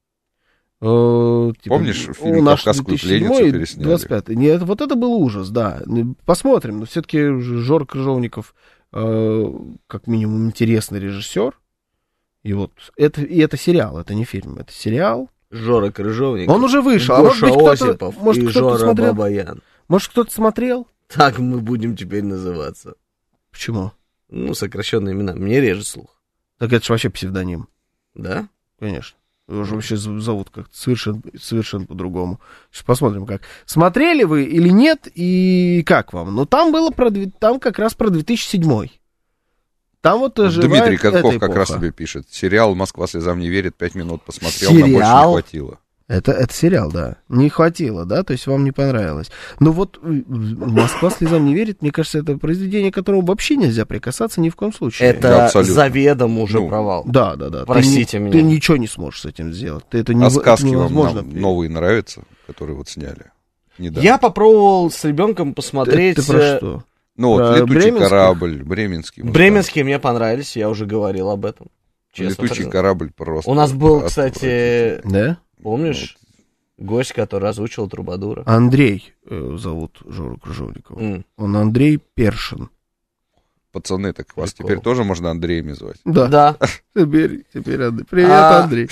Типа, помнишь, фильм «Кавказскую пленницу» пересняли? двадцать пятый. Нет, вот это был ужас, да. Посмотрим. Но все-таки Жора Крыжовников э, как минимум, интересный режиссер. И вот это, и это сериал, это не фильм, это сериал. Жора Крыжовников. Он уже вышел. Гоша а может быть, Осипов кто-то, может, и кто-то Жора смотрел? Бабаян. Может, кто-то смотрел? Так мы будем теперь называться. Почему? Ну, сокращенные имена. Мне режет слух. Так это же вообще псевдоним. Да? Конечно. Его же вообще зовут как-то совершенно, совершенно по-другому. Сейчас посмотрим, как. Смотрели вы или нет, и как вам? Ну, там было про... Там как раз про две тысячи седьмой. Там вот Дмитрий Катков как эпоха. раз тебе пишет. Сериал «Москва слезам не верит», пять минут посмотрел, Сериал? нам больше не хватило. Это, это сериал, да. Не хватило, да? То есть вам не понравилось. Но вот «Москва слезам не верит», мне кажется, это произведение, к которому вообще нельзя прикасаться ни в коем случае. Это да, заведомо уже ну, провал. Да, да, да. Простите ты, меня. Ты ничего не сможешь с этим сделать. Ты это не, а сказки это вам нам новые нравятся, которые вот сняли? Недавно. Я попробовал с ребенком посмотреть... Ты, ты про что? Ну вот, про «Летучий Бременских? корабль», «Бременский». «Бременские» мне понравились, я уже говорил об этом. Честно, «Летучий корабль» просто... У нас был, кстати... Да? Помнишь? Гость, который озвучил Трубадура. Андрей э, зовут Жору Крыжовникова. Mm. Он Андрей Першин. Пацаны, так вас Прикол. Теперь тоже можно Андреями звать? Да. Да. Теперь, теперь Андрей. Привет, а... Андрей.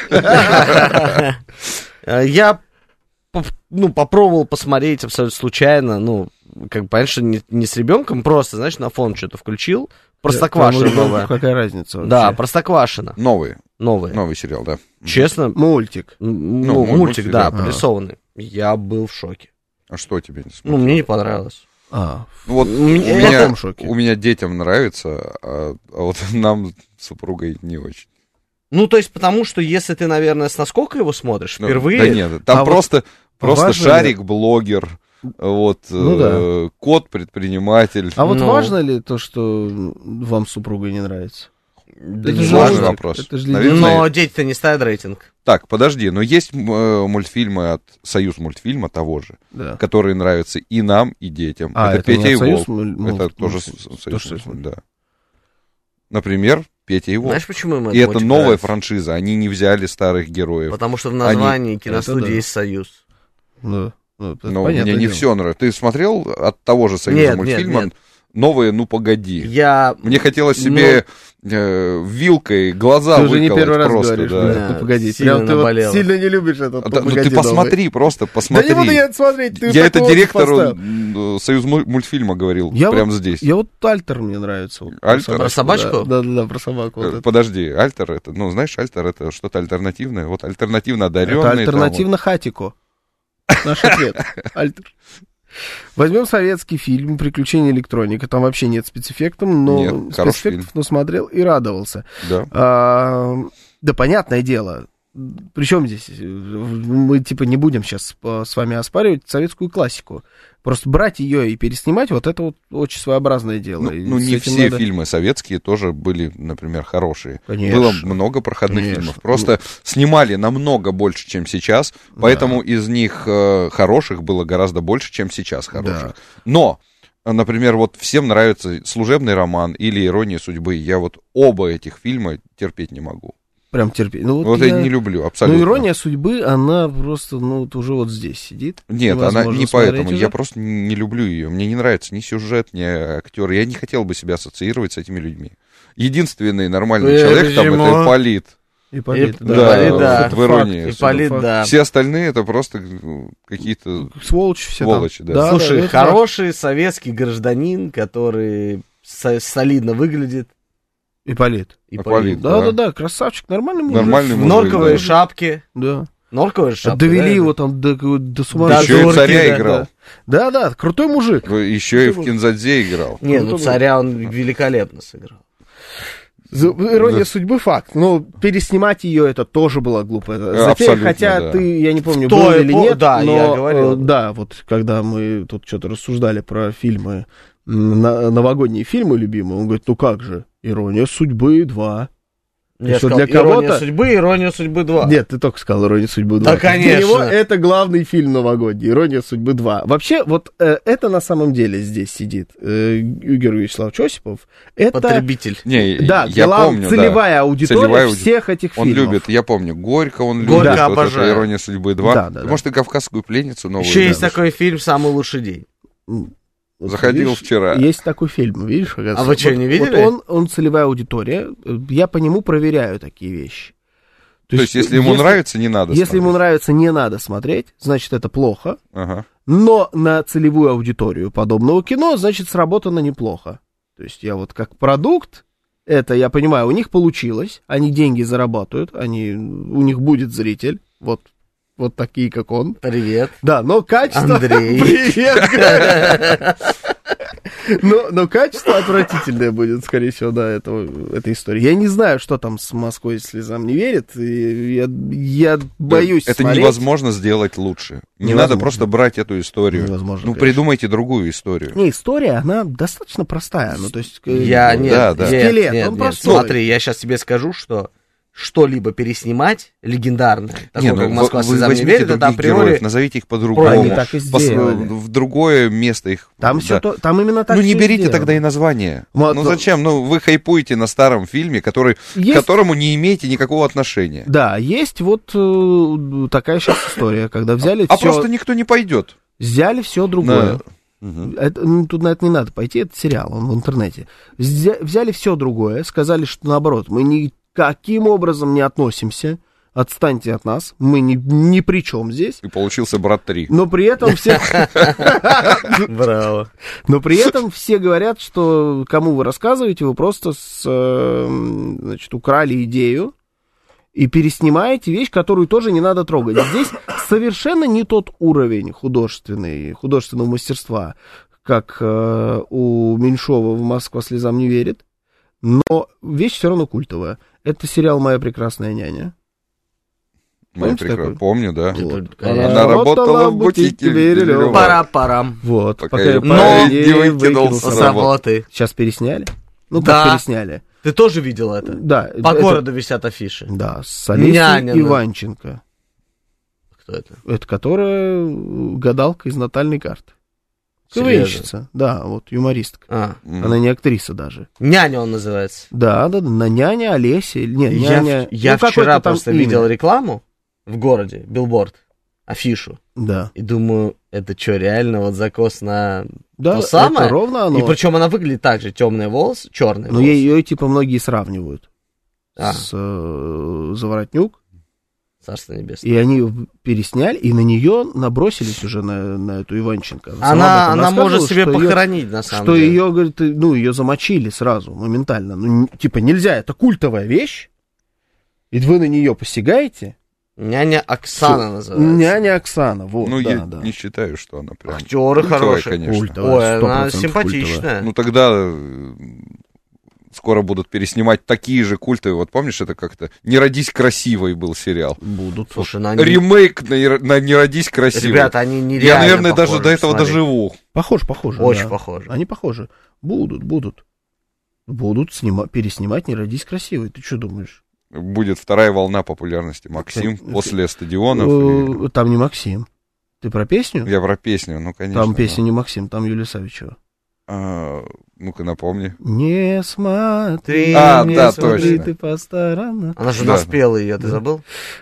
Я ну, попробовал посмотреть абсолютно случайно. Ну, как понятно, что не, не с ребенком, просто, знаешь, на фон что-то включил. Простоквашино новое. Какая разница вообще? Да, Простоквашино. Новые. Новые. Новый сериал, да. Честно? Мультик. Ну, ну мультик, мультик, да, а. прорисованный. Я был в шоке. А что тебе не смутило? Ну, мне не понравилось. А, вот у меня, у меня детям нравится, а, а вот нам с супругой не очень. Ну, то есть, потому что если ты, наверное, с наскока его смотришь ну, впервые... Да нет, там а просто, вот просто шарик-блогер, вот, ну, э, да. кот-предприниматель. А вот ну... важно ли то, что вам с супругой не нравится? Да это не важный вопрос. Это же Наверное... Но дети-то не ставят рейтинг. Так, подожди, но есть э, мультфильмы от Союз мультфильма того же, да. которые нравятся и нам, и детям. А, это, это Петя и Волк. Муль... Это тоже мультфильм. Союз мультфильм, да. Например, Петя и Волк. Знаешь, почему им это И это новая нравится? франшиза, они не взяли старых героев. Потому что в названии они... киностудии да. есть Союз. Да. Ну, Но мне не дело. Все нравится. Ты смотрел от того же Союза нет, мультфильма нет, нет. новые «Ну, погоди». Я... Мне хотелось себе ну... э, вилкой глаза ты выколоть уже не первый раз просто. Говоришь, да. Да, ну, погоди. Сильно Прям ты наболело. вот сильно не любишь этот да, «Ну, ну, ты посмотри, новый. просто посмотри. Да не буду я это смотреть. Ты я это директору Союз мультфильма говорил я прямо вот, здесь. Я вот Альтер мне нравится. Вот, Альтер? Про собачку? Да, да, да, про собаку. Вот Подожди, Альтер это, ну, знаешь, Альтер это что-то альтернативное. Вот альтернативно одаренный. Это альтернативно там, Хатико. Наш ответ. Альтер. Возьмем советский фильм «Приключения электроника». Там вообще нет спецэффектов, но нет, спецэффектов, но смотрел и радовался. Да. А, да, понятное дело. Причем здесь мы типа не будем сейчас с вами оспаривать советскую классику. Просто брать ее и переснимать, вот это вот очень своеобразное дело. Ну, ну не все надо... фильмы советские тоже были, например, хорошие. Конечно. Было много проходных Конечно. фильмов. Просто ну... снимали намного больше, чем сейчас, поэтому да. из них э, хороших было гораздо больше, чем сейчас хороших. Да. Но, например, вот всем нравится «Служебный роман» или «Ирония судьбы». Я вот оба этих фильма терпеть не могу. Прям терпеть. Ну, вот вот я не люблю, абсолютно. Ну, «Ирония судьбы», она просто, ну, вот уже вот здесь сидит. Нет, она не поэтому. Я просто не люблю ее. Мне не нравится ни сюжет, ни актер. Я не хотел бы себя ассоциировать с этими людьми. Единственный нормальный я человек там — это Ипполит. Ипполит, да. да. Ипполит, да. Это в «Иронии». Ипполит, да. Все остальные — это просто какие-то... Сволочи все сволочи, там. Да. Да, Слушай, да, хороший советский гражданин, который солидно выглядит. Ипполит. Ипполит, да, да. да, да, красавчик, нормальный мужик. Нормальный в мужик, норковой да. шапке. Да. Норковая шапка. Довели да, его это? там до, до сумасшествия. Еще и царя да, играл. Да, да, крутой мужик. Еще и в «Кинзадзе» играл. Не, ну царя он великолепно сыграл. «Ирония судьбы» факт. Но переснимать ее это тоже было глупо. Затея, хотя да. ты, я не помню, Кто был или по... нет, да, но, я говорил. Да, вот когда мы тут что-то рассуждали про фильмы, новогодние фильмы любимые, он говорит, ну как же, «Ирония судьбы два». Я сказал, для кого-то... «Ирония судьбы», «Ирония судьбы два». Нет, ты только сказал «Ирония судьбы два». Да, конечно. Для него это главный фильм новогодний, «Ирония судьбы два». Вообще, вот э, это на самом деле здесь сидит э, Игорь Вячеславович Осипов. Это... Потребитель. Не, да, я глав... помню, целевая да. аудитория целевая всех этих он фильмов. Он любит, я помню, Горько он Горько любит, обожаю. вот это «Ирония судьбы два». Да, да, Может, да. и «Кавказскую пленницу» новую. Еще да, есть такой фильм «Самый лучший день». Вот, Заходил видишь, вчера. Есть такой фильм, видишь? А вы что, вот, не видели? Вот он, он целевая аудитория. Я по нему проверяю такие вещи. То, То есть, если ему если, нравится, не надо Если смотреть. ему нравится, не надо смотреть, значит, это плохо. Ага. Но на целевую аудиторию подобного кино, значит, сработано неплохо. То есть, я вот как продукт, это, я понимаю, у них получилось, они деньги зарабатывают, они, у них будет зритель, вот, вот такие, как он. Привет. Да, но качество... Андрей. Привет. Но, но качество отвратительное будет, скорее всего, да, этого, этой истории. Я не знаю, что там с Москвой слезам не верит. И я, я боюсь Это смотреть. невозможно сделать лучше. Не Невозможно. надо просто брать эту историю. Невозможно, ну, конечно. придумайте другую историю. Не, история, она достаточно простая. Ну, то есть, я, ну, нет, да, да. нет, скелет, нет, он нет. простой. Смотри, я сейчас тебе скажу, что что-либо переснимать легендарное, такое, Не, как ну, Москва вы слезам не возьмите верит, это других априори... героев, назовите их по-другому. Они так и Пос- сделали. в другое место их. Там, да. все то, там именно так Ну, не всё берите сделано. тогда и название. Вот, ну, но- зачем? Ну, вы хайпуете на старом фильме, который, Есть- к которому не имеете никакого отношения. Да, есть вот э, такая сейчас история, когда взяли А все... просто никто не пойдет. Взяли все другое. Да. Мгм. Это, ну, тут на это не надо пойти, это сериал, он в интернете. Взя- взяли все другое, сказали, что наоборот, мы никаким образом не относимся, отстаньте от нас, мы ни, ни при чем здесь. И получился «Брат три». Но при этом все... Браво. Но при этом все говорят, что кому вы рассказываете, вы просто с, э, значит, украли идею и переснимаете вещь, которую тоже не надо трогать. Здесь совершенно не тот уровень художественный, художественного мастерства, как э, у Меньшова в «Москва слезам не верит», но вещь все равно культовая. Это сериал «Моя прекрасная няня». Моя Помните прекра- такой? Помню, да. Вот. Она работала в бутике Бирюлева. Пара-парам. Вот. Пока Пока я я Но не не выкинул выкинулся. с С работы. Сейчас пересняли? Ну, Да. как пересняли? Ты тоже видел это? Да. По это- городу висят афиши. Да, с Олесей Няня, ну. Иванченко. Кто это? Это которая гадалка из натальной карты. Серьезно? КВНщица. Да, вот юмористка. А, М. Она не актриса даже. няня он называется. Да, да, да. На няня Олеся. Не, Я, няня... в- я ну, какое-то вчера там просто имя. видел рекламу в городе, билборд, афишу. Да. И думаю, это что, реально вот закос на Да, то самое? это ровно оно. И причем она выглядит так же, темные волосы, черные Но волосы. ее, типа, многие сравнивают А. с э, Заворотнюк. Царство небесное. И они в- пересняли, и на нее набросились уже на, на эту Иванченко. Сама об Она, этом она рассказывала, может себе что её- похоронить, на самом Что деле. ее, говорит, ну, ее замочили сразу, моментально. Ну, н- типа, нельзя, это культовая вещь, и вы на нее посягаете. Няня Оксана называется. Няня Оксана, вот, Ну, да, я да. не считаю, что она прям... Актеры культовая, хорошие. конечно. Культовая, Ой, сто она процентов симпатичная. Ну, тогда э, скоро будут переснимать такие же культовые. Вот помнишь, это как-то «Не родись красивой» был сериал. Будут. Слушай, ну они... Ремейк на, «Не- на «Не родись красивой». Ребята, они Я, нереально наверное, похожи, даже до этого смотри. доживу. Похож, похоже. Очень да. похожи. Они похожи. Будут, будут. Будут снима- переснимать «Не родись красивой». Ты что думаешь? Будет вторая волна популярности. Максим Это- после стадионов. Э, Там не Максим. Ты про песню? и- Я про песню, ну, конечно. Там да. песня не Максим, там Юлия Савичева. А, ну-ка, напомни. Не смотри, А, не да, смотри точно. ты по сторонам. Она же Да. наспела ее, ты Да. забыл?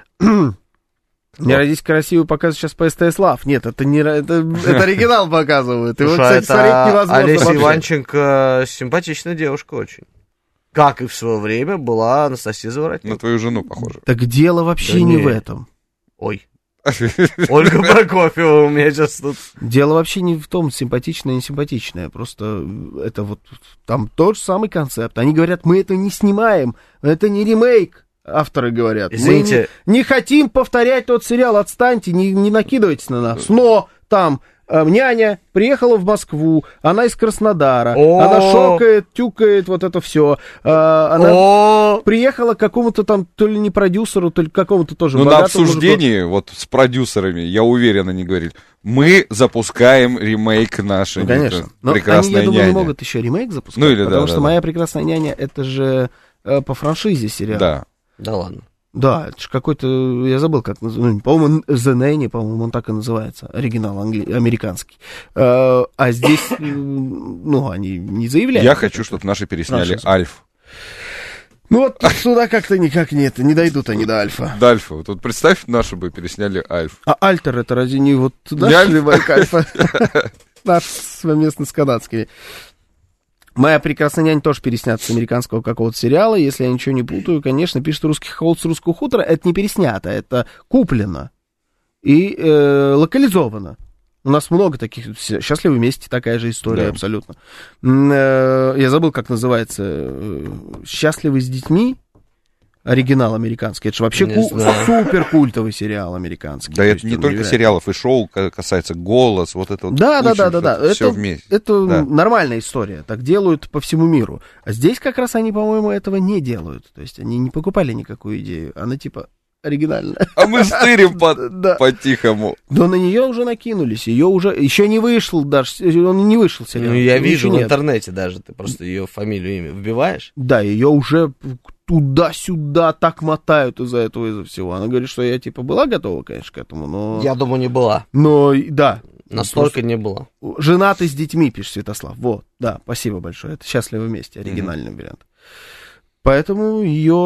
Не родись красивый показывают сейчас по СТС Лав. Нет, это не ра- это, это оригинал показывают. Его, Слушай, кстати, смотреть это невозможно Олеся вообще. Иванченко симпатичная девушка очень. Как и в свое время была Анастасия На Заворотнюк. твою жену похоже. Так дело вообще Да не не. в этом. Ой, Ольга Прокофьева у меня сейчас тут. Дело вообще не в том, симпатичное, не симпатичное. Просто это вот там тот же самый концепт. Они говорят, мы это не снимаем, это не ремейк. Авторы говорят. Извините. Мы не, не хотим повторять тот сериал, отстаньте, не, не накидывайтесь на нас. Но там э, няня приехала в Москву, она из Краснодара, О. она шокает, тюкает, вот это все. она О, приехала к какому-то там, то ли не продюсеру, то ли к какому-то тоже Ну, на богатому обсуждении, вот с продюсерами, я уверен, они говорили, мы запускаем ремейк нашей Ну, конечно. Но прекрасной они, я думаю, няни. не могут еще ремейк запускать, Ну, или да, потому да, что да. «Моя прекрасная няня» — это же э, по франшизе сериал. Да. да ладно. Да, это же какой-то, я забыл, как называется, ну, по-моему, The Nanny, по-моему, он так и называется, оригинал англи- американский. Э, а здесь, э, ну, они не заявляют. Я хочу, чтобы наши пересняли Наши. Альф. Ну, вот сюда как-то никак нет, не дойдут они до Альфа. Дальфа. Вот тут представь, наши бы пересняли Альф. А Альтер — это разве не вот туда Не шли, Альфа? наш совместно с канадскими. «Моя прекрасная няня» тоже переснят с американского какого-то сериала, если я ничего не путаю. Конечно, пишет «Русский холод» с «Русского хутора». Это не переснято, это куплено и э, локализовано. У нас много таких. «Счастливы вместе» такая же история, да. Абсолютно. Э, я забыл, как называется. «Счастливы с детьми». Оригинал американский. Это же вообще ку- супер культовый сериал американский. Да, это не только сериалов и шоу касается, «Голос», вот это вот. Да, да, да, да, да. Это, все вместе. Это да. нормальная история. Так делают по всему миру. А здесь как раз они, по-моему, этого не делают. То есть они не покупали никакую идею. Она типа оригинальная. А мы стырим по-тихому. Да на нее уже накинулись. Ее уже еще не вышел даже. Он не вышел сериал. Ну, я вижу в интернете даже. Ты просто ее фамилию, имя вбиваешь. Да, ее уже туда-сюда так мотают из-за этого, из-за всего. Она говорит, что я, типа, была готова, конечно, к этому, но... Я думаю, не была. Но, да. Настолько просто... не была. «Женаты с детьми», пишет Святослав. Вот, да, спасибо большое. Это «Счастливы вместе», оригинальный mm-hmm. вариант. Поэтому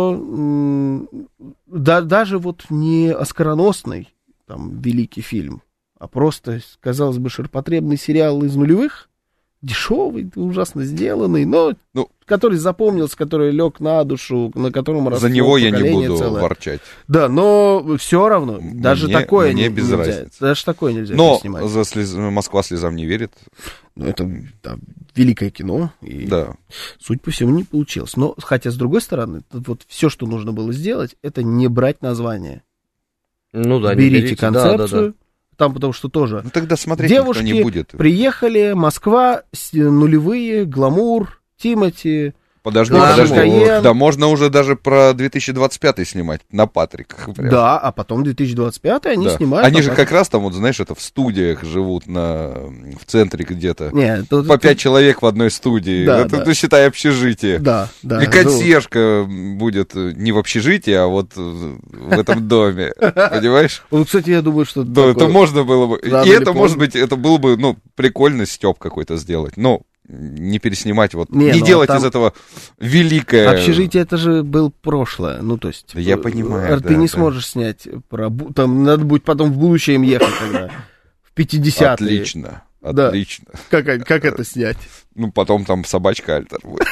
ее... Да, даже вот не оскароносный, там, великий фильм, а просто, казалось бы, ширпотребный сериал из нулевых, дешевый, ужасно сделанный, но ну, который запомнился, который лег на душу, на котором росло за него я не буду целое. Ворчать. Да, но все равно, мне, даже такое мне не, без нельзя. разницы. Даже такое нельзя но снимать. За слез... Москва слезам не верит. Ну, это да, великое кино, и да. Суть по всему не получилось. Но, хотя, с другой стороны, вот все, что нужно было сделать, это не брать название. Ну да, берите, не берите концепцию. Да, да, да. Там, потому что тоже... Ну, тогда смотреть девушки никто не будет. Приехали, Москва, нулевые, гламур, Тимати... Подожди, да, подожди. Каен. Да, можно уже даже про две тысячи двадцать пятый снимать, на Патриках. Прям. Да, а потом две тысячи двадцать пятый они да. снимают. Они же Патрик. Как раз там, вот знаешь, это в студиях живут на, в центре где-то. Нет, тут, по пять тут... человек в одной студии. Да, это, да. ты считай, общежитие. Да, да. И консьержка ну... будет не в общежитии, а вот в этом доме. Понимаешь? Ну, кстати, я думаю, что... Да, это можно было бы. И это, может быть, это было бы, ну, прикольно стёб какой-то сделать. Но не переснимать, вот, не, не делать из этого великое... Общежитие, это же был прошлое, ну, то есть... Я понимаю, Ты да, не да. сможешь снять про... Там надо будет потом в будущее ехать тогда, в пятидесятые. Отлично, отлично. Да. Как, как это снять? Ну, потом там собачка Альтер будет.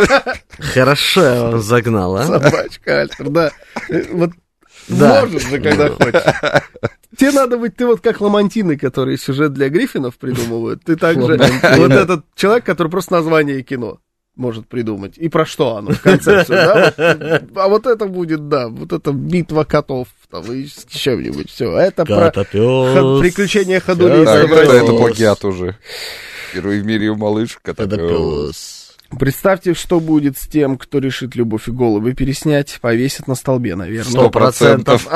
Хорошо загнал, а? Собачка Альтер, да. Вот можешь же, когда хочешь. Тебе надо быть, ты вот как Ламантины, которые сюжет для Гриффинов придумывают. Ты также вот этот человек, который просто название кино может придумать. И про что оно, концепцию, да? Вот, а вот это будет, да, вот это битва котов, там, и с чем-нибудь, все. Это про ход, приключения ходулей. Так, это, это плагиат уже. Первый в мире малыш, Котопёс. Представьте, что будет с тем, кто решит «Любовь и голуби» переснять, повесит на столбе, наверное. Сто процентов.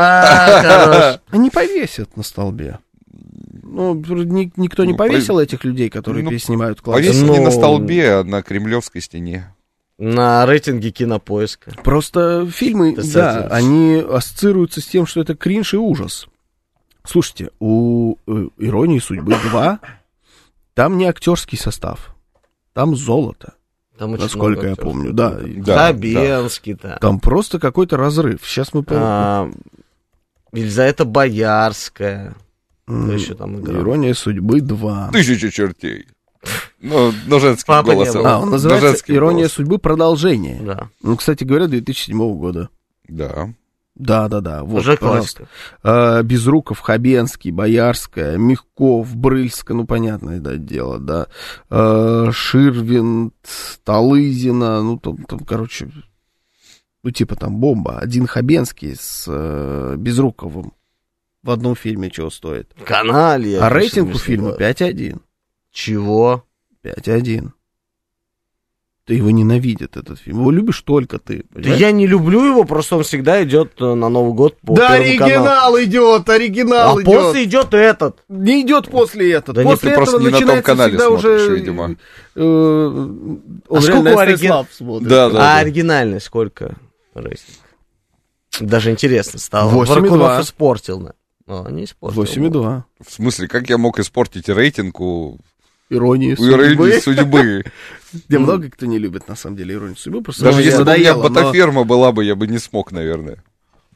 Они повесят на столбе. Ну, ни, никто не ну, повесил пов... этих людей, которые ну, переснимают класс. Повесил Но... не на столбе, а на Кремлевской стене. На рейтинге Кинопоиска. Просто фильмы, это да, садись. Они ассоциируются с тем, что это кринж и ужас. Слушайте, у «Иронии судьбы два» там не актерский состав, там золото. Там насколько я помню, да. да Хабенский, да. да. Там просто какой-то разрыв. Сейчас мы а, Елизавета Боярская. Кто еще там играл? «Ирония судьбы два». Тысяча чертей. Ну, но женским Папа голосом. А, он называется «Ирония голосом. судьбы. Продолжение». Да. Ну, кстати говоря, две тысячи седьмого года. Да. Да, да, да. Вот, уже классика. А, Безруков, Хабенский, Боярская, Мягков, Брыльска, ну, понятное да, дело, да. А, Ширвинд, Талызина, ну, там, там, короче, ну, типа там бомба. Один Хабенский с э, Безруковым в одном фильме чего стоит. Каналья. А рейтинг у фильма пять один. Чего? пять один. Ты его ненавидит, этот фильм. Его любишь только ты. Да я не люблю его, просто он всегда идет на Новый год по Да, оригинал каналу. идет, оригинал а идет. А после идет этот. Не идет после этого. Да после нет, этого ты просто не на том канале смотришь, уже, видимо. Э, он а сколько оригинал смотрит. Да, да, а да. оригинальный сколько рейтинг? Даже интересно стало. восемь и два. Испортил. Но не испортил. восемь и два. В смысле, как я мог испортить рейтинг у... «Иронии судьбы». судьбы. Я много кто не любит, на самом деле, «Иронию судьбы». Просто даже если бы у меня но... ботаферма была бы, я бы не смог, наверное.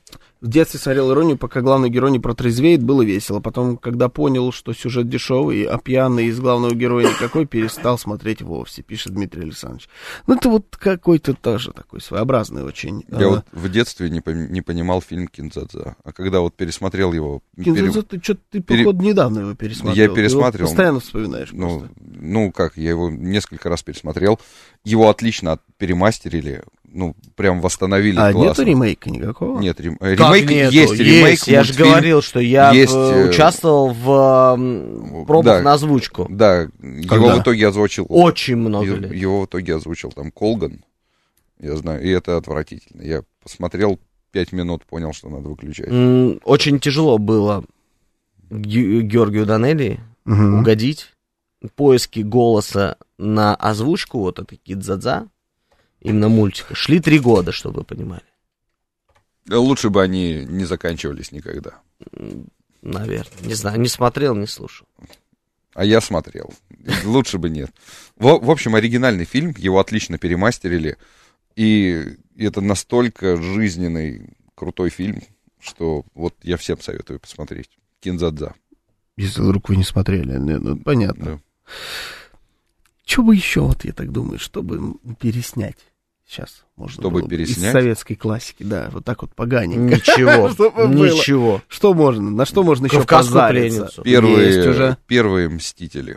В детстве смотрел «Иронию», пока главный герой не протрезвеет, было весело. Потом, когда понял, что сюжет дешевый, а пьяный из главного героя никакой, перестал смотреть вовсе, пишет Дмитрий Александрович. Ну, это вот какой-то тоже такой своеобразный очень. Я а... вот в детстве не, пом- не понимал фильм «Кинзадза», а когда вот пересмотрел его... «Кинзадза», пере... ты что-то, ты, пере... походу, недавно его пересмотрел. Я пересматривал. Ты его постоянно вспоминаешь ну, просто. Ну, как, я его несколько раз пересмотрел. Его отлично перемастерили. Ну, прям восстановили а классно. Нету ремейка никакого? Нет, рем... Как ремейк нету? есть, ремейк, есть. Я же говорил, что я есть, в... участвовал в м, пробах да, на озвучку. Да, Когда? его в итоге озвучил... Очень много его, лет. Его в итоге озвучил там Колган, я знаю, и это отвратительно. Я посмотрел пять минут, понял, что надо выключать. М, очень тяжело было Г- Георгию Данелли угу. угодить. Поиски голоса на озвучку, вот это Кинзадза, именно мультика, шли три года, чтобы вы понимали. Лучше бы они не заканчивались никогда. Наверное. Не знаю, не смотрел, не слушал. А я смотрел. Лучше бы нет. В, в общем, оригинальный фильм, его отлично перемастерили. И это настолько жизненный, крутой фильм, что вот я всем советую посмотреть. «Кинзадза». Если вдруг вы не смотрели, ну, понятно. Да. Что бы еще, вот я так думаю, чтобы переснять сейчас можно Чтобы было переснять? из советской классики, да, вот так вот поганенько. Ничего, ничего. Что можно, на что можно еще «Кавказскую позариться? пленницу». Первые, уже. первые «Мстители».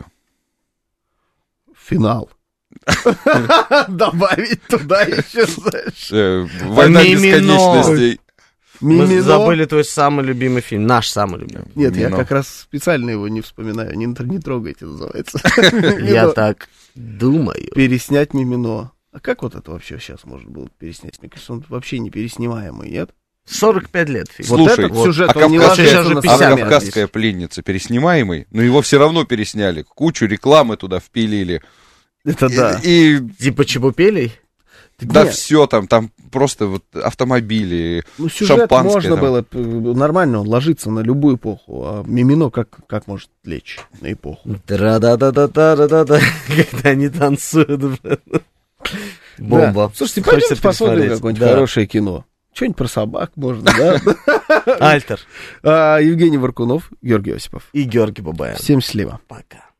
Финал. Добавить туда еще, знаешь. «Война бесконечностей». Мы забыли твой самый любимый фильм, наш самый любимый. Нет, я как раз специально его не вспоминаю, не, не трогайте, называется. Я так думаю. Переснять «Мимино». А как вот это вообще сейчас можно было переснять? Мне кажется, он вообще не переснимаемый, нет? сорок пять лет фильм. Вот Слушай, этот сюжет, а он не «Кавказская, ложится на а сами. «Кавказская пленница» переснимаемый, но его все равно пересняли. Кучу рекламы туда впилили. Это да. И, Типа Чебупелей? да, Нет. все там, там просто вот автомобили, Ну, сюжет шампанское. можно там. было, п- нормально, он ложится на любую эпоху, а «Мимино» как, как может лечь на эпоху? Да-да-да-да-да-да-да, когда они танцуют. Бомба. Да. Слушайте, Хочется пойдемте посмотрим пересмотреть. какое-нибудь Да. хорошее кино. Что-нибудь про собак можно, да? Альтер А, Евгений Варкунов, Георгий Осипов. и Георгий Бабаев. Всем счастливо. Пока.